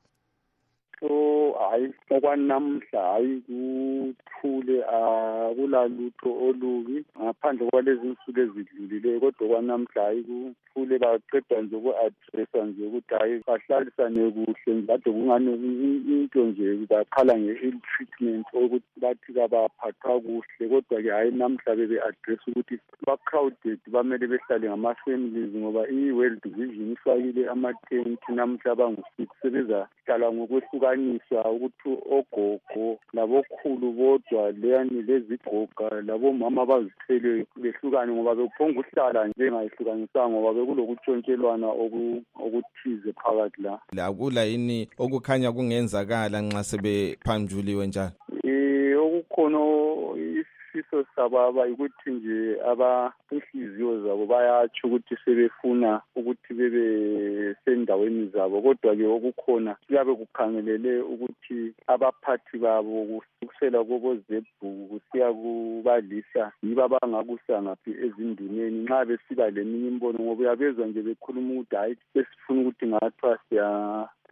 Hayi okwanamhla hayi kuthule akulalutho olubi ngaphandle kwalezi nsuku ezidlulileyo, kodwa kwanamhla hayi kuthule baqeda nje uku-adressa nje ukuthi hayi bahlalisane kuhle kade kungane into nje baqhala nge-ill treatment ukuthi bathi kabaphathwa kuhle, kodwa-ke hayi namhla bebe-adressa ukuthi ba-crowded bamele behlale ngama-families ngoba i-World Vision ifakile amatenti namhla abangu-6 sebezahlala ngokwehlukaniswa ukuthi ogogo labokhulu bodwa leyani lezigoga labomama abazithweleyo behlukane ngoba bephonga ukuhlala njengayihlukanisanga ngoba bekulokuntshontshelwana okuthize phakathi la. Akula yini okukhanya kungenzakala nxa sebephanjuliwe njalo? Okukhona isifiso sababa ukuthi nje inhliziyo zabo bayatsho ukuthi sebefuna ukuthi bebe sendaweni zabo, kodwa-ke okukhona kuyabe kukhangelele ukuthi abaphathi babo kusukela koboZebhu kusiya kubalisa yibo abangakusa ngaphi ezinduneni nxa besiba leminye imbono, ngoba uyabezwa nje bekhuluma ukuthi hayi besifuna ukuthi ngathiwa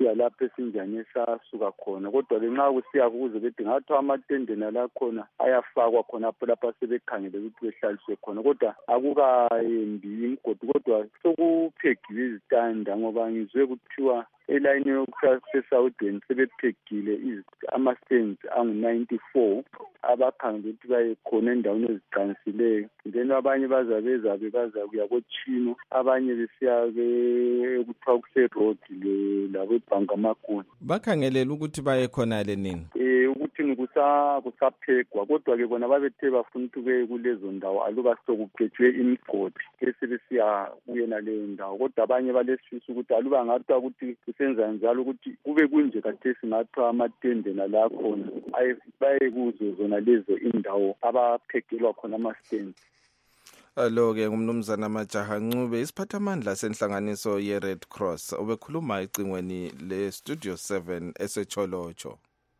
kusiya lapho esinjani esasuka khona. Kodwa-ke nxa kusiya kuze bethi ngathiwa amatendeni la khona ayafakwa khonapho lapho sebekhangele ukuthi behlaliswe khona, kodwa akukayembi imigodi, kodwa sokuphegiwe izitanda ngoba ngizwe kuthiwa elayini yokusesawudeni sebephegile ama-stands angu-94 abakhangele ukuthi baye khona endaweni eziqansileyo. Then abanye baza kuya koChino, abanye besiya kuthiwa kuse-road labo eBhanga Makuni. Bakhangelela ukuthi baye khonale nini? Ukuthi kusaphegwa, kodwa-ke bona babethe bafuna ukuthi beye kulezo ndawo aluba sokugejwe imigodi esebesiya kuyena leyo ndawo. Kodwa abanye balesifiso ukuthi aluba ngathiwa ukuthi kusenza njalo ukuthi kube kunje kathesi ngathiwa amatende nala khona baye kuzo zona lezo indawo abaphegelwa khona ama-stands. Lo-ke ngumnumzana Majaha Ncube, isiphathamandla senhlanganiso ye-Red Cross, obekhuluma ecingweni le-Studio 7 eseCholocho.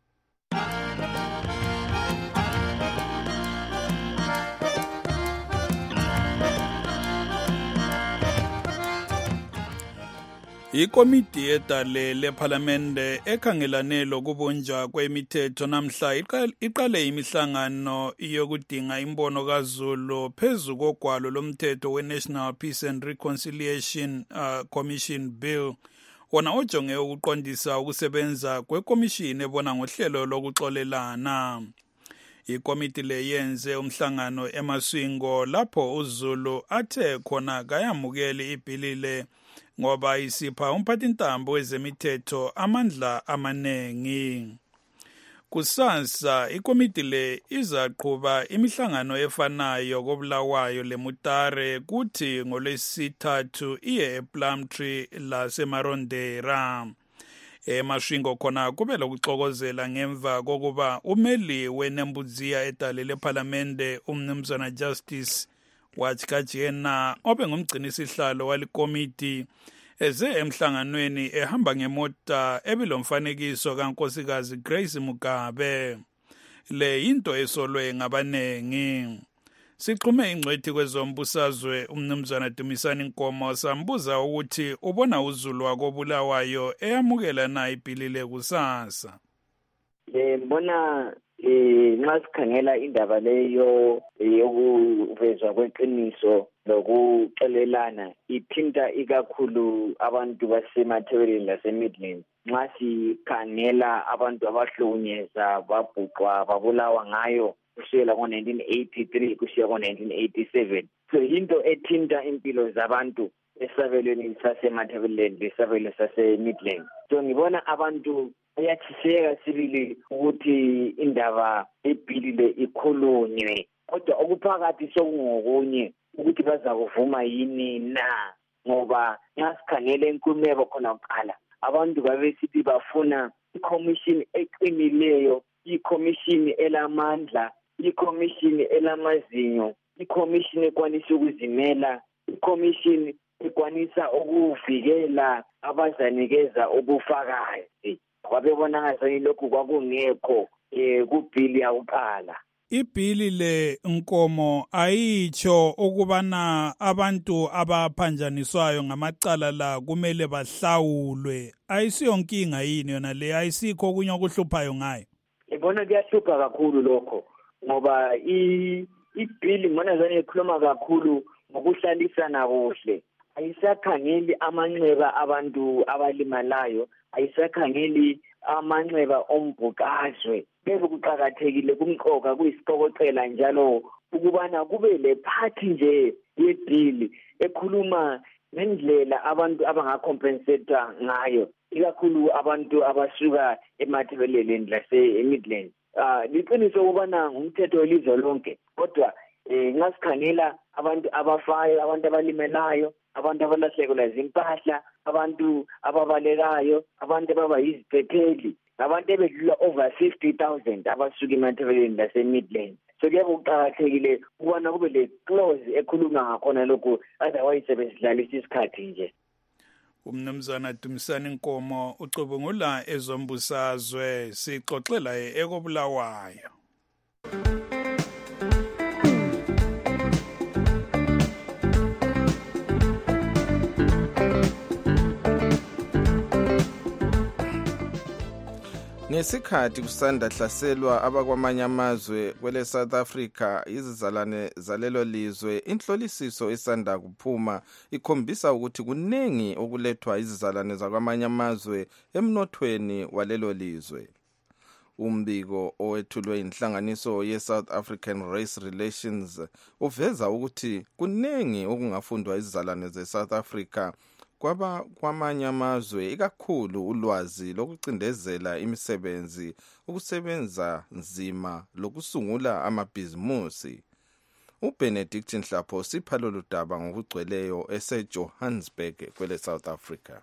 Ikomiti yedale lephalamende ekhangelane lokubunjwa kwemithetho namhla iqale imihlangano yokudinga imbono kaZulu phezu kogwalo lomthetho we-National Peace and Reconciliation Commission Bill, wona ojonge ukuqondisa ukusebenza kwekomishini ebona ngohlelo lokuxolelana. Ikomiti le yenze umhlangano eMaswingo lapho uZulu athe khona kayamukeli ibhilile ngoba isipha umphathintambo wezemithetho amandla amanengi. Kusasa ikomiti le izaqhuba imihlangano efanayo koBulawayo leMutare, kuthi ngolwesithathu iye ePlumtree laseMarondera. Emaswingo khona kube lokuxokozela ngemva kokuba umeli weNembudziya edale lephalamende umnumzana Justice Wachikajena obengumgcinisihlalo walikomiti eze emhlanganweni ehamba ngemota ebilomfanekiso kaNkosikazi Grace Mugabe. Le into esolwe ngabanengi. Sixhume ingcwethi kwezombusazwe umnumzana Dumisani Nkomo sambuza ukuthi ubona uZulu wakoBulawayo eyamukela na ibhilile kusasa. Mbona nxa sikhangela indaba leyo yokuvezwa kweqiniso lokuxolelana ithinta ikakhulu abantu basemathebeleni laseMidlands. Nxa sikhangela abantu abahlukunyezwa babhuqwa babulawa ngayo kusukela ngo-1983 kusiya ngo-1987, so into ethinta impilo zabantu esabelweni sasemathebeleni lesabelo saseMidlands. So ngibona abantu bayathiseka sibili ukuthi indaba ebhilile ikhulunywe, kodwa okuphakathi sokungokunye ukuthi baza kuvuma yini na, ngoba nxa sikhangele inkulumeko khona kuqala abantu babesithi bafuna ikomishini eqinileyo, ikomishini elamandla, ikomishini elamazinyo, ikomishini ekwanisa ukuzimela, ikomishini ekwanisa ukuvikela abazanikeza ubufakazi. Kwabebona ngathi lokhu kwakungekho kubhili yakuqala. Ibhili le Nkomo ayitsho ukubana abantu abaphanjaniswayo ngamacala la kumele bahlawulwe. Ayisiyo nkinga yini yona le, ayisikho okunye okuhluphayo ngayo? Ibona kuyahlupha kakhulu lokho ngoba ibhili mbona zane ikhuluma kakhulu ngokuhlalisana kuhle. Ayisakhangeli amanxeba abantu abalimalayo, ayisakhangeli amanxeba ombhukazwe. Bese kuqakathekile kumqoka kuyisiqokoqela njalo ukubana kube le party nje yebhili ekhuluma ngendlela abantu abangacompensate ngayo, ikakhulu abantu abasuka emathebeleni laseMidlands. Liqiniso ukubana ngumthetho welizwe lonke, kodwa nxa sikhangela abantu abafayo, abantu abalimelayo, abantu abalahlekelwa zimpahla, abantu ababalekayo, abantu ababa yiziphepheli, abantu ebedlula over 50,000 abasuka emathebeleni laseMidlands. So kuyabe kuqakathekile ukubana kube le clause ekhuluma ngakhona lokhu, otherwise sebesidlalisa isikhathi nje. Umnumzana Dumisani Nkomo ucubungula ezombusazwe, sixoxela ekoBulawayo. Ngesikhathi kusanda hlaselwa abakwamanye amazwe kwele South Africa izizalwane zalelo lizwe, inhlolisiso esanda kuphuma ikhombisa ukuthi kunengi okulethwa izizalwane zakwamanye amazwe emnothweni walelo lizwe. Umbiko owethulwe inhlanganiso ye-South African Race Relations uveza ukuthi kunengi okungafundwa izizalwane ze-South Africa kwamanye amazwe, ikakhulu ulwazi lokucindezela imisebenzi, ukusebenza nzima lokusungula amabhizimusi. uBenedict Nhlapho sipha lolu daba ngokugcweleyo eseJohannesburg kwele South Africa.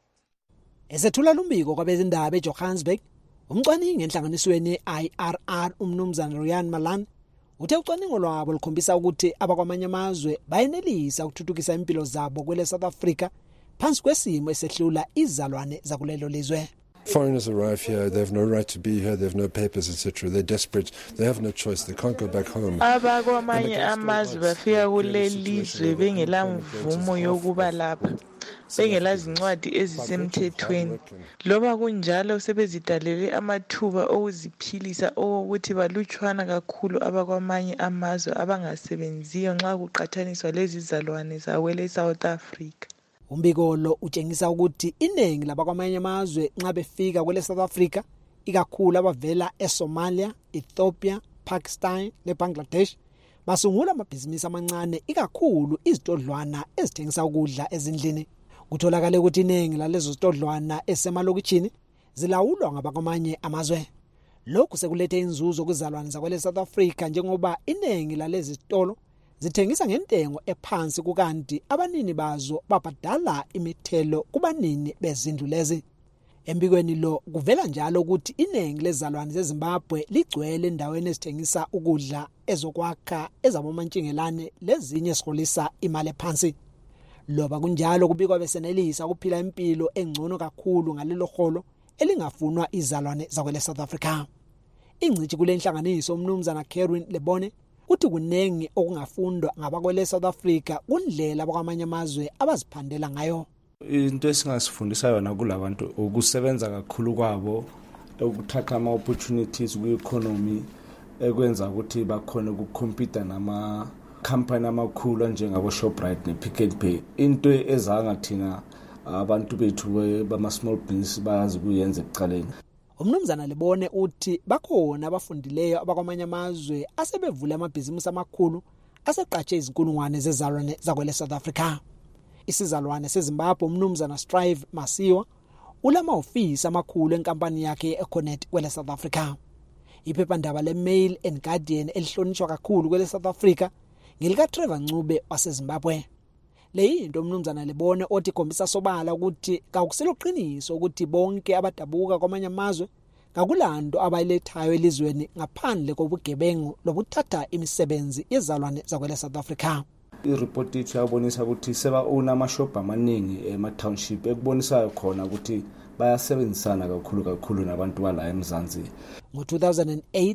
Esethula lumbiko kwabezindaba eJohannesburg, umcwaningi enhlanganisweni IRR umnumzana Rian Malan uthe ucwaningo lwabo lukhombisa ukuthi abakwamanye amazwe bayenelisa ukuthuthukisa impilo zabo kwele South Africa phansi kwesimo esehlula izalwane zakulelo lizwe. Foreigners arrive here, they have no right to be here, they have no papers, etc. They're desperate, they have no choice, they can't go back home. Abakwamanye amazwe bafika kuleli lizwe bengela mvumo yokuba lapha, bengela zincwadi ezisemthethweni. Loba kunjalo sebezidalele amathuba okuziphilisa ukuthi balutshwana kakhulu abakwamanye amazwe abangasebenziyo nxa kuqathaniswa lezi zalwane zakwele South Africa. Umbiko lo utshengisa ukuthi iningi labakwamanye amazwe nxa befika kwele South Africa, ikakhulu abavela eSomalia, Ethiopia, Pakistan neBangladesh, basungula amabhizinisi amancane, ikakhulu izitodlwana ezithengisa ukudla ezindlini. Kutholakala ukuthi iningi lalezo zitodlwana esemalokitshini zilawulwa ngabakwamanye amazwe. Lokhu sekulethe inzuzo kuzalwane zakwele South Africa njengoba iningi lalezi zitolo zithengisa ngentengo ephansi, kukanti abanini bazo babhadala imithelo kubanini bezindlu lezi. Embikweni lo kuvela njalo ukuthi iningi lezalwane zeZimbabwe ligcwele endaweni ezithengisa ukudla ezokwakha ezabomantshingelane lezinye esiholisa imali ephansi. Loba kunjalo kubikwa besenelisa ukuphila impilo engcono kakhulu ngalelo holo elingafunwa izalwane zakwele South Africa. Ingcithi kule nhlanganiso umnumzana Kerwin Lebone uthi kunengi okungafundwa ngabakwele South Africa kundlela abakwamanye amazwe abaziphandela ngayo. Into esingasifundisa yona kulabantu ukusebenza kakhulu kwabo, ukuthatha ama opportunities ku-economy ekwenza ukuthi bakhone ukukompita nama company amakhulu njengabo Shoprite nePick n Pay. Into ezanga thina abantu bethu bama small business bayazi kuyenza ekuqaleni. Umnumzana Lebone uthi bakhona abafundileyo abakwamanye amazwe asebevula amabhizinisi amakhulu aseqatshe izinkulungwane zezalwane zakwele South Africa. Isizalwane seZimbabwe umnumzana Strive Masiwa ulama ofisi amakhulu enkampani yakhe eConnect kwele South Africa. Iphephandaba leMail and Guardian elihlonishwa kakhulu kwele South Africa ngelika Trevor Ncube waseZimbabwe. Leyinto umnumzana Lebone othi khombisa sobala ukuthi kakuseloqiniso ukuthi bonke abadabuka kwamanye amazwe kakulanto abayilethayo elizweni ngaphandle kobugebengu lobuthatha imisebenzi yezalwane zakwele South Africa. I-report yethu yabonisa ukuthi seba unamashop amaningi ema-township ekubonisayo khona ukuthi bayasebenzisana kakhulu nabantu bala eMzansi. Ngo-2008,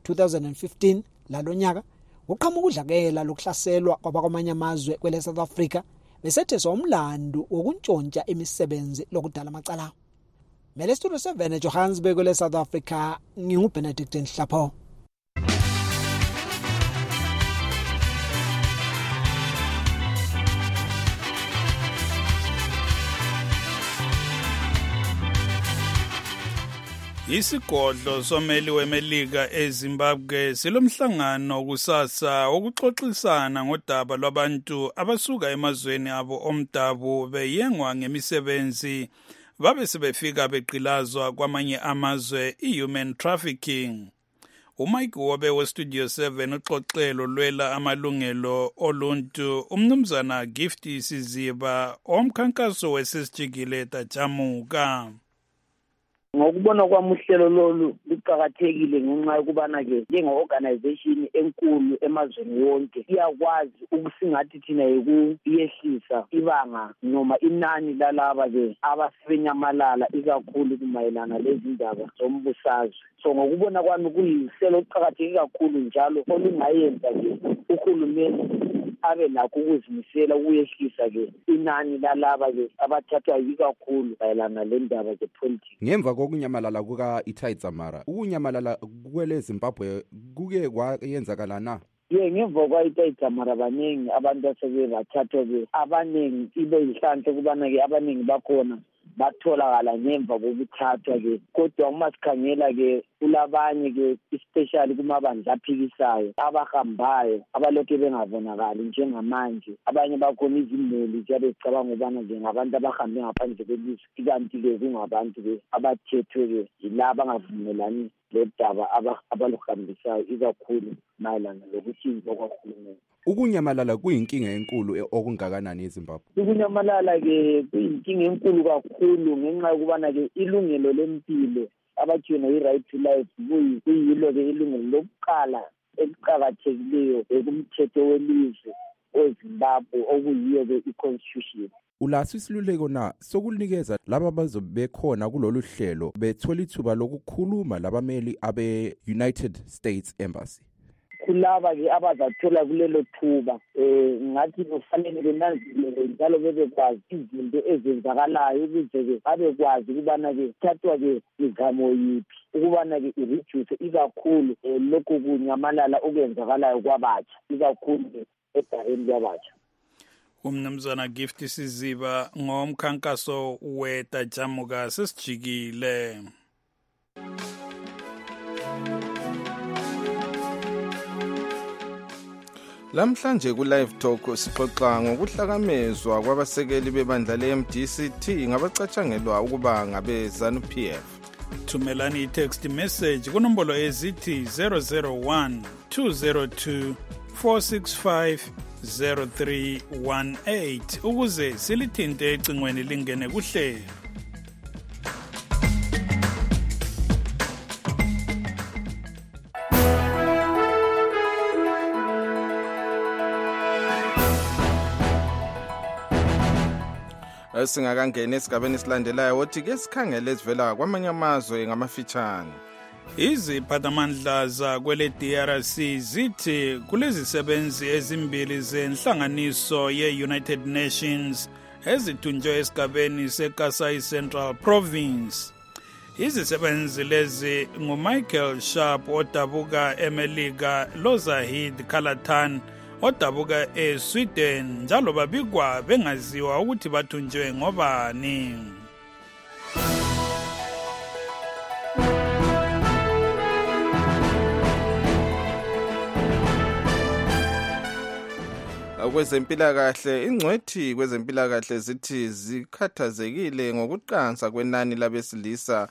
2015 lalonyaka uqhamuka udlakela lokuhlaselwa kwabakwamanye amazwe kwele South Africa besetheswa umlando wokuntshontsha imisebenzi lokudala amacala. Mele Studio 7 eJohannesburg kwele South Africa, nginguBenedict Nhlapho. Isigodlo someli wemelika eZimbabwe silomhlangano kusasa wokuxoxisana ngodaba lwabantu abasuka emazweni abo omdabu beyengwa ngemisebenzi babe sebefika beqilazwa kwamanye amazwe i-human trafficking. uMike Wobe weStudio 7 uxoxelo lwela amalungelo oluntu umnumzana Gift Siziba omkhankaso wesisijikile tajamuka. Ngokubona kwami uhlelo lolu luqhakathekile ngenxa yokubana-ke njenge-organization enkulu emazweni wonke iyakwazi ukusingathi thina yehlisa ibanga noma inani lalaba-ke abasebenyamalala ikakhulu kumayelana lezi ndaba zombusazwe. So ngokubona kwami kuyihlelo oluqhakatheke kakhulu njalo olungayenza-ke uhulumeni abe lakho ukuzimisela ukuyehlisa-ke inani lalaba-ke abathathwa yikakhulu mayelana le ndaba ze-politics. Ngemva kokunyamalala kuka-Itai Dzamara, ukunyamalala kwele Zimbabwe kuke kwayenzakala na? Ngemva kwa-Itai Dzamara baningi abantu asebe bathathwa-ke abaningi ibe yihlanhla ukubana-ke abaningi bakhona batholakala ngemva kokuthathwa-ke kodwa uma sikhangela-ke kulabanye-ke especially kumabandla aphikisayo abahambayo abalokhu bengabonakali njengamanje. Abanye bakhona izimuli ziyabe zicabanga ukubana njengabantu abahambe ngaphandle kwelizwe, ikanti-ke kungabantu-ke abathethwe-ke yilaba abangavumelani lodaba abaluhambisayo ikakhulu mayelana lokuhlinzwa kwahulumeni. Ukunyamalala kuyinkinga enkulu okungakanani eZimbabwe? Ukunyamalala-ke kuyinkinga enkulu kakhulu ngenxa yokubana-ke ilungelo lempilo abathi yona i-right to life kuyilo-ke ilungelo lokuqala eliqakathekileyo kumthetho welizwe weZimbabwe okuyiyo-ke i-constitution. Ulaso isiluleko na sokunikeza laba bazobe bekhona kulolu hlelo bethola ithuba lokukhuluma labameli abe-United States Embassy? Kulaba-ke abazathola kulelo thuba ngathi kufanele benanzelele njalo bebekwazi izinto ezenzakalayo ukuze-ke babekwazi ukubana-ke thathwa-ke izamo yiphi ukubana-ke ireduce ikakhulu lokhu kunyamalala okwenzakalayo kwabatsha ikakhulu egareni kwabatsha. Umnumzana Gift Siziba ngomkhankaso weTajamuka sesijikile. Lamhlanje ku Live Talk sixoxa ngokuhlakamezwa kwabasekeli bebandla leMDCT ngabacatshangelwa ukuba ngabe ZANU-PF. Thumelani i-text message kunombolo ezithi 001 202 465 0318 ukuze silithinte ecingweni lingene kuhlelo. Singakangena esigabeni esilandelayo wothi ke sikhangele ezivela kwamanye amazwe ngamafitshane. Iziphathamandla zakwele DRC zithi kulezisebenzi ezimbili zenhlanganiso ye-United Nations ezithunjwe esigabeni seKasai Central Province. Izisebenzi lezi nguMichael Sharp odabuka eMelika, loZahid Khalatan odabuka eSweden, njalo babikwa bengaziwa ukuthi bathunjwe ngobani. Kwezempilakahle, ingcwethi kwezempilakahle zithi zikhathazekile ngokuqansa kwenani labesilisa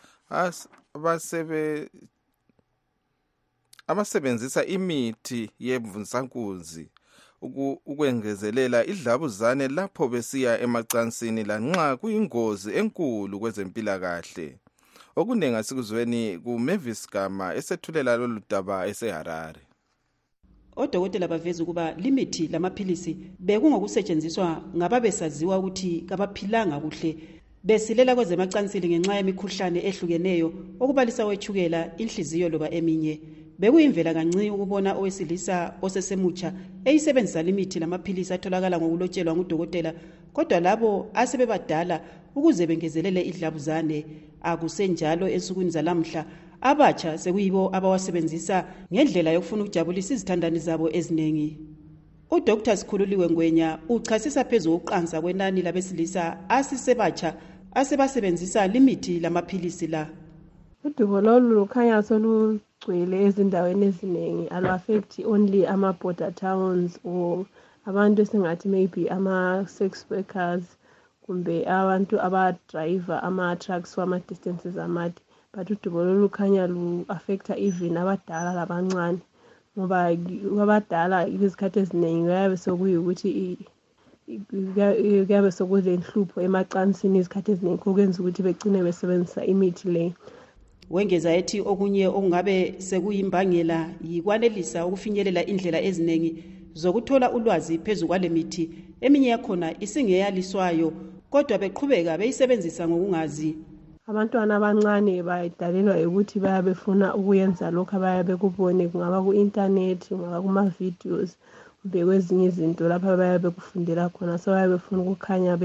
abasebenzisa imithi yemvunsankunzi ukwengezelela idlabuzane lapho besiya emacansini lanxa kuyingozi enkulu kwezempilakahle. Okuningi asikuzweni kuMavis Gama esethulela lolu daba eseHarare. Odokotela baveza ukuba limithi lamaphilisi bekungokusetshenziswa ngababesaziwa ukuthi kabaphilanga kuhle besilela kwezemacansini ngenxa yemikhuhlane ehlukeneyo okubalisa wethukela, inhliziyo loba eminye. Bekuyimvela kancane ukubona owesilisa osesemutsha eyisebenzisa limithi lamaphilisi atholakala ngokulotshelwa ngudokotela, kodwa labo asebebadala ukuze bengezelele idlabuzane akusenjalo ensukwini zalamhla. Abatsha sekuyibo abawasebenzisa ngendlela yokufuna ukujabulisa izithandani zabo eziningi. UDr Sikhululiwe Ngwenya uchasisa phezulu ukuqansa kwenani labesilisa asisebatsha asebasebenzisa limithi lamaphilisi la. Udubo lolu lukhanya solugcwele ezindaweni eziningi, alu-affect only ama-border towns or abantu esingathi maybe ama-sex workers kumbe abantu abadriver ama-trucks wama-distances amade. But udubo lolu lukhanya lu-affecta even abadala labancane, ngoba abadala izikhathi eziningi kuyabe sokuyukuthi kuyabe sokulenhlupho emacansini izikhathi eziningi okwenza ukuthi begcine besebenzisa imithi le. Wengeza ethi okunye okungabe sekuyimbangela yikwanelisa ukufinyelela indlela eziningi zokuthola ulwazi phezulu kwale mithi. Eminye yakhona isingeyaliswayo kodwa beqhubeka beyisebenzisa ngokungazi. Abantwana abancane bayidalelwa ukuthi bayabefuna ukuyenza lokho abayabe kubone, kungaba ku-internet, kungaba kuma-videos, bekwezinye izinto lapha bayabe kufundela khona so bayabe befuna ukukhanya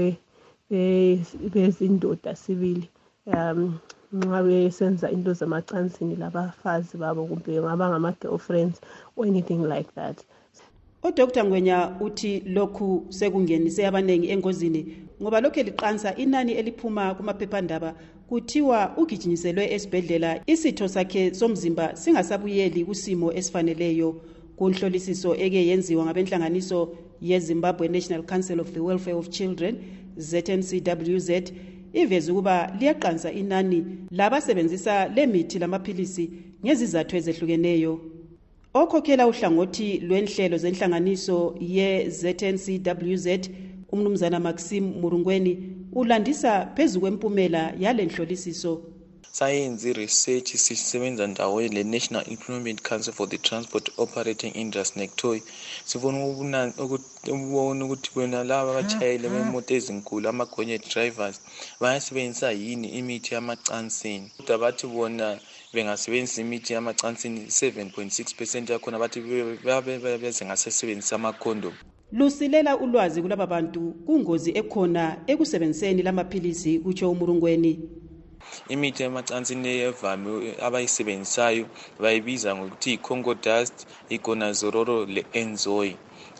bezindoda sibili nxa besenza into zamacansini labafazi babo kumbe ngaba ngama-girlfriends or anything like that. UDr Ngwenya uthi lokhu sekungenise abanengi engozini ngoba lokho liqansa inani eliphuma kumaphephandaba kuthiwa ugijinyiselwe esibhedlela isitho sakhe somzimba singasabuyeli kusimo esifaneleyo. Kunhlolisiso eke yenziwa ngabenhlanganiso yeZimbabwe National Council of the Welfare of Children ZNCWZ iveza ukuba liyaqansa inani labasebenzisa lemithi lamaphilisi ngezizathu ezehlukeneyo. Okhokhela uhlangothi lwenhlelo zenhlanganiso ye-ZNCWZ umnumzana Maxim Murungweni ulandisa phezu kwempumela yale nhlolisiso. Sayenze research sisebenza ndawonye le-National Employment Council for the Transport Operating Industry NECTOI. Sifuna ukubona ukuthi bona laba abatshayeli bemoto ezinkulu ama-gonyet drivers bayasebenzisa yini imithi yamacansini. Kodwa bathi bona bengasebenzisa imithi yamacansini 7.6% yakhona bathi bengasebenzisa amakhondom. Lusilela ulwazi kulaba bantu kungozi ekhona ekusebenziseni lamaphilisi kutsho uMurungweni. Imithi yamacansini evame abayisebenzisayo bayibiza ngokuthi i-Congo dust, igonazolol le-enzoy.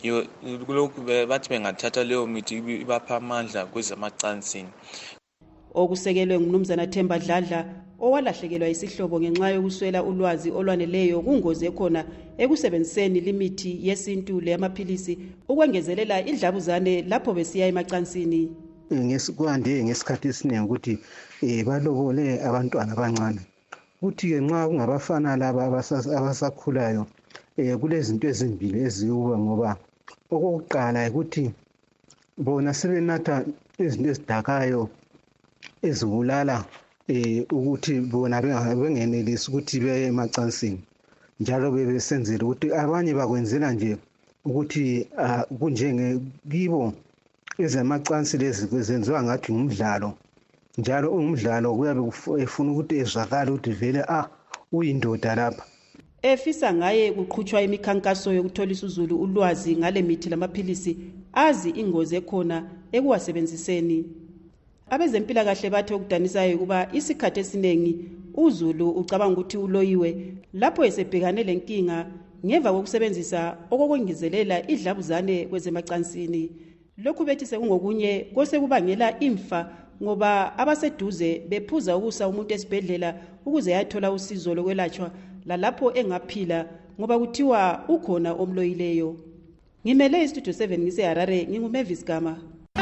Lokhu bathi bengathatha leyo mithi ibapha amandla kwezamacansini. Okusekelwe ngumnumzana Themba Dladla owalahlekelwa isihlobo ngenxa yokuswela ulwazi olwaneleyo kungozi ekhona ekusebenziseni limithi yesintu leyamaphilisi ukwengezelela idlabuzane lapho besiya emacansini. Kwande ngesikhathi esiningi ukuthi balobole abantwana abancane ukuthi ke nxa kungabafana laba abasakhulayo kulezinto ezimbili eziyuba ngoba okokuqala ukuthi bona sebenatha izinto ezidakayo ezibulala ukuthi bona bengenelisi ukuthi beye emacansini njalo bebesenzela ukuthi abanye bakwenzela nje ukuthi kunjenge kibo ezamacansi lezi kwenziwa ngathi ngumdlalo njalo ungumdlalo kuyabe efuna ukuthi ezwakale ukuthi vele uyindoda lapha. Efisa ngaye kuqhutshwa imikhankaso yokutholisa uzulu ulwazi ngale mithi lamaphilisi azi ingozi ekhona ekuwasebenziseni. Abezempilakahle bathe okudanisayo kuba isikhathi esiningi uzulu ucabanga ukuthi uloyiwe lapho esebhekane lenkinga ngeva kokusebenzisa okokwengezelela idlabuzane kwezemacansini. Lokhu bethi sekungokunye kose kubangela imfa ngoba abaseduze bephuza ukusa umuntu esibhedlela ukuze ayathola usizo lokwelatshwa lalapho engaphila ngoba kuthiwa ukhona omloyileyo. Ngimele istudio 7 ngise Harare nginguMavis Gama.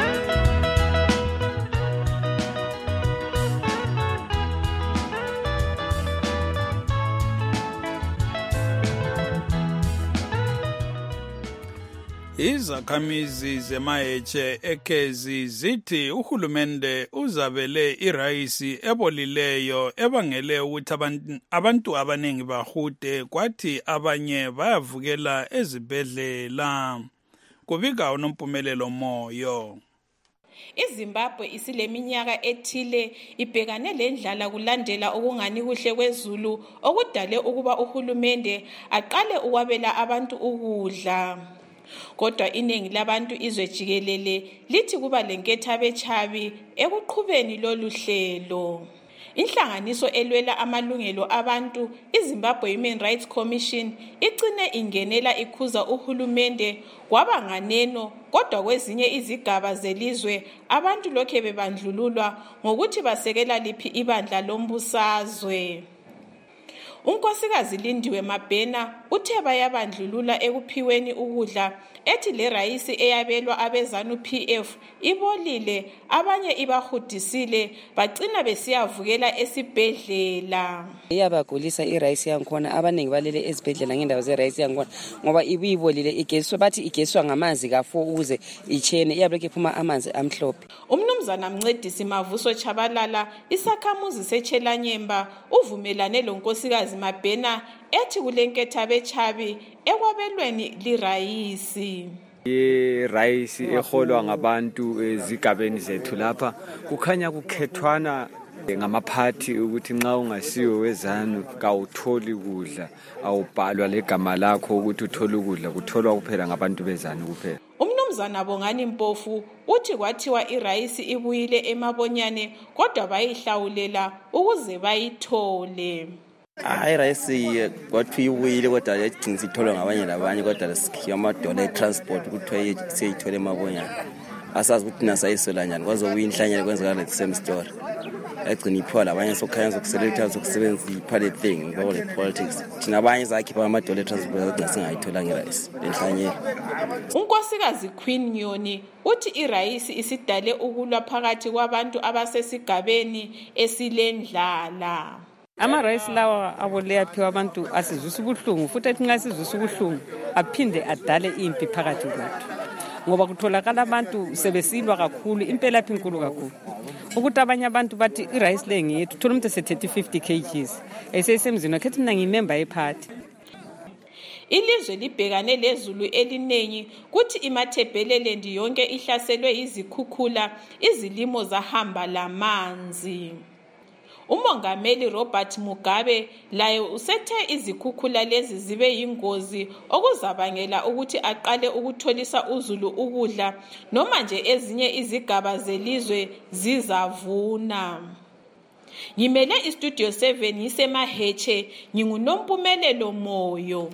Izakhamizi zemaheche ekezi zithi uhulumende uzabele irayisi ebolileyo ebangele ukuthi abantu abaningi bahude kwathi abanye bayavukela ezibhedlela. Kubika unompumelelo Moyo. iZimbabwe isileminyaka ethile ibhekane lendlala kulandela okungani kuhle kwezulu okudale ukuba uhulumende aqale ukwabela abantu ukudla. Kodwa iningi labantu izwe jikelele lithi kuba lenketha bechabi ekuqhubeni lolu hlelo. Inhlanganiso elwela amalungelo abantu iZimbabwe Human Rights Commission icine ingenela ikhuza uhulumende kwaba nganeno kodwa kwezinye izigaba zelizwe abantu lokhe bebandlululwa ngokuthi basekela liphi ibandla lombusazwe. Unkosikazi Lindiwe Mabhena uthe bayabandlulula ekuphiweni ukudla ethi le rayisi eyabelwa abezanu PF ibolile abanye ibahudisile bacina besiyavukela esibhedlela. Iyabagulisa irayisi yankhona abaningi balele ezibhedlela ngendawo zerayisi yankhona ngoba ibuyibolile igeswa bathi igeswa ngamanzi kafo ukuze ichene iyabeke iphuma amanzi amhlophe. Umnumzana Mncedisi Mavuso Chabalala isakhamuzi seChelanyemba uvumelane lonkosikazi Mabhena ethi kulenketha bechabi ekwabelweni lirayisi. Irayisi eholwa ngabantu ezigabeni zethu lapha kukhanya kukhethwana ngamaphathi ukuthi nxa ungasiwe wezanu kawutholi kudla awubhalwa legama lakho ukuthi uthole ukudla kutholwa kuphela ngabantu bezanu kuphela. Umnumzana Bongani Mpofu uthi kwathiwa irayisi ibuyile eMabonyane kodwa bayihlawulela ukuze bayithole. Irayisi kwathiwa ibuyile kodwa yagcina itholwa ngabanye labanye kodwa sikhiya amadola etransport ukuthi siyithole eMabonyane. Asazi ukuthi nasayisola njani kwaze kuyinhlanyela kwenzeka the same story. Yagcina iphiwa labanye sokhanya sokuselecta sokusebenza ipale thing ngoba le politics. Thina abanye zakhipha amadola etransport kodwa singayithola ngerayisi enhlanyela. Unkosikazi Queen Nyoni uthi irayisi isidale ukulwa phakathi kwabantu abasesigabeni esilendlala. Amarayisi lawa aboleya phiwa abantu asizwisa ubuhlungu futhi ethi nxa sizwisa ubuhlungu aphinde adale impi phakathi kwethu. Ngoba kutholakala abantu sebesilwa kakhulu impela phi inkulu kakhulu. Ukuthi abanye abantu bathi irayisi le ngiyethu uthola umuntu ese 50 kgs esesemzini wakhe mina ngimember ephathi. Ilizwe libhekane lezulu elinengi kuthi iMatabeleland yonke ihlaselwe izikhukhula izilimo zahamba lamanzi. Umongameli Robert Mugabe laye usethe izikhukhula lezi zibe yingozi okuzabangela ukuthi aqale ukutholisa uzulu ukudla noma nje ezinye izigaba zelizwe zizavuna. Ngimele iStudio 7 ngisemaheche nginguNompumelelo Moyo.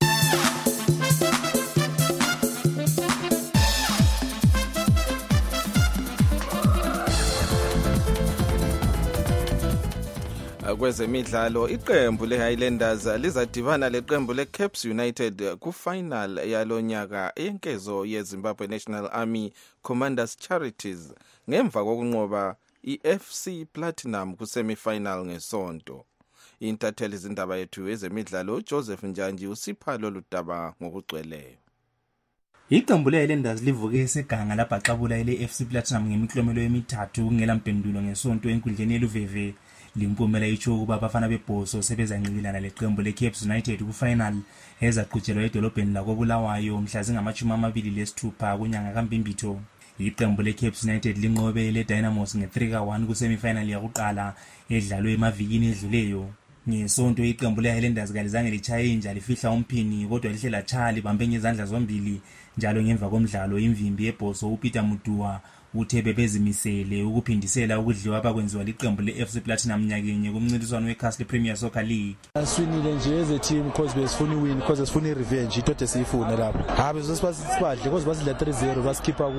Kwezemidlalo iqembu leHighlanders lizadibana leqembu leCaps United kufinal yalonyaka enkezo yeZimbabwe National Army Commanders Charities ngemva kokunqoba iFC Platinum kusemifinal ngesonto. Intatheli izindaba yethu ezemidlalo Joseph Njanji usipha lolu daba ngokugcweleyo. Iqembu leHighlanders livuke eseganga labhaxabula iFC Platinum ngemiklomelo emithathu kungela mpendulo ngesonto enkundleni yeLuveve. Limpumela itsho ukuba abafana bebhoso sebezancikilana leqembu leCaps United kufinal ezaqhutshelwa edolobheni lakoBulawayo mhla zingama-26 kunyanga kaMbimbitho. Iqembu leCaps United linqobe leDynamos nge-3-1 kusemifinal yakuqala edlalwe emavikini edluleyo. Ngesonto iqembu leHighlanders kalizange lichaye inja lifihla umphini kodwa lihle latshaya libambe ngezandla zombili njalo ngemva komdlalo imvimbi yebhoso uPeter Mutua uthe bebezimisele ukuphindisela ukudliwa abakwenziwa liqembu leFC Platinum nyakenye kumncintiswano weCastle Premier Soccer League. Swinile nje as a team because besifuna win because sifuna revenge itothe siyifune lapho. Habe sesibadle because basidla 3-0 basikhipa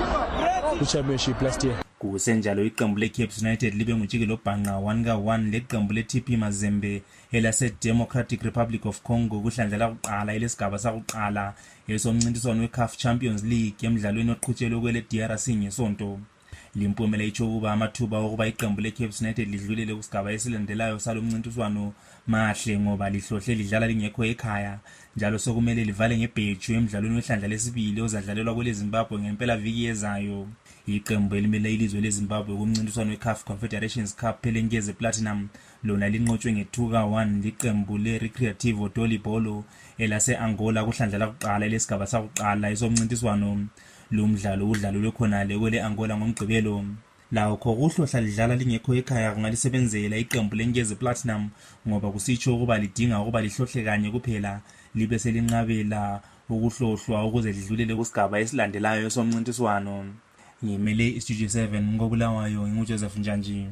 ku championship last year. Kusenjalo iqembu leCaps United libe ngutshike lobhanqa 1-1 leqembu leTP Mazembe elase Democratic Republic of Congo kuhlandlela kuqala elesigaba sakuqala esomncintiswano weCAF Champions League emidlalweni oqhutshelwe kwele DRC ngesonto. Limpumela itsho ukuba amathuba okuba iqembu leCaps United lidlulele kusigaba esilandelayo salomncintiswano mahle ngoba lihlohle lidlala lingekho ekhaya njalo sokumele livale ngebheju emidlalweni wehlandla lesibili ozadlalelwa kwele Zimbabwe ngempela viki ezayo. Iqembu elimele ilizwe leZimbabwe kumncintiswano weCAF Confederations Cup pelenkeze Platinum lona linqotshwe nge-2-1 liqembu leRecreativo Volleyball elase Angola kuhlandlela kuqala lesigaba sakuqala esomncintiswano. Lo mdlalo udlalwe khonale kwele Angola ngomgqibelo. Lawo kuhlohla lidlala lingekho ekhaya kungalisebenzela iqembu lenkeze Platinum ngoba kusitsho ukuba lidinga ukuba lihlohle kanye kuphela libe selinqabela ukuhlohlwa ukuze lidlulele kusigaba esilandelayo esomncintiswano. Ngimele iStudio 7 ngoBulawayo nguJoseph Njanji.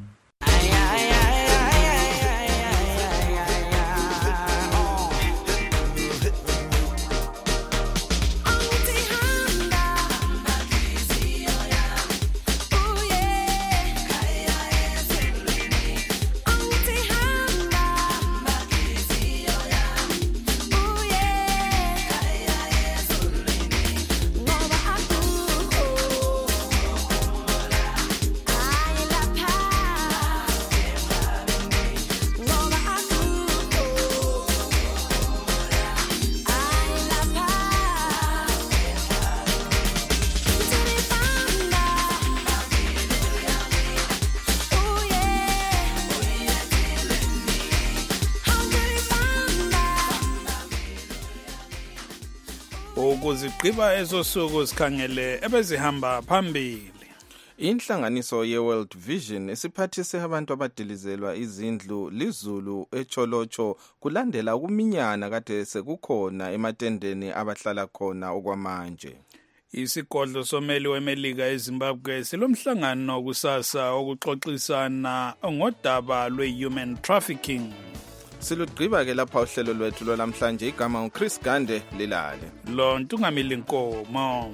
Ukuzigqiba ezosuku sikhangele ebezihamba phambili. Inhlanganiso ye-World Vision isiphathise abantu abadilizelwa izindlu lizulu eCholocho kulandela ukuminyana kade sekukhona ematendeni abahlala khona okwamanje. Isigodlo someli weMelika eZimbabwe silomhlangano kusasa okuxoxisana ngodaba lwe-human trafficking. Silugqiba ke lapha uhlelo lwethu lwalamhlanje. Igama uChris Gande lilale. Lo Ntungamili Nkomo.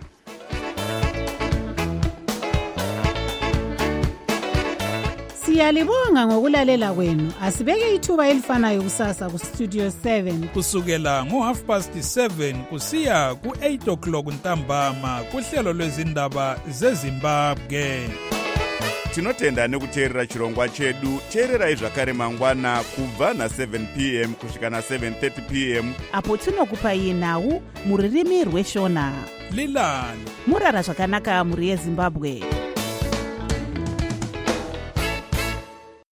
Siyalibonga ngokulalela kwenu. Asibeke ithuba elifanayo kusasa ku Studio 7 kusukela ngo7:30 kusiya ku8:00 ntambama kuhlelo lwezindaba zeZimbabwe. Tinotenda nekuteerera chirongwa chedu. Teererai zvakare mangwana kubva na7 p.m. kusvika na7:30 p.m. apo tinokupai nhau muririmi rweshona. Lilani murara zvakanaka muri yeZimbabwe.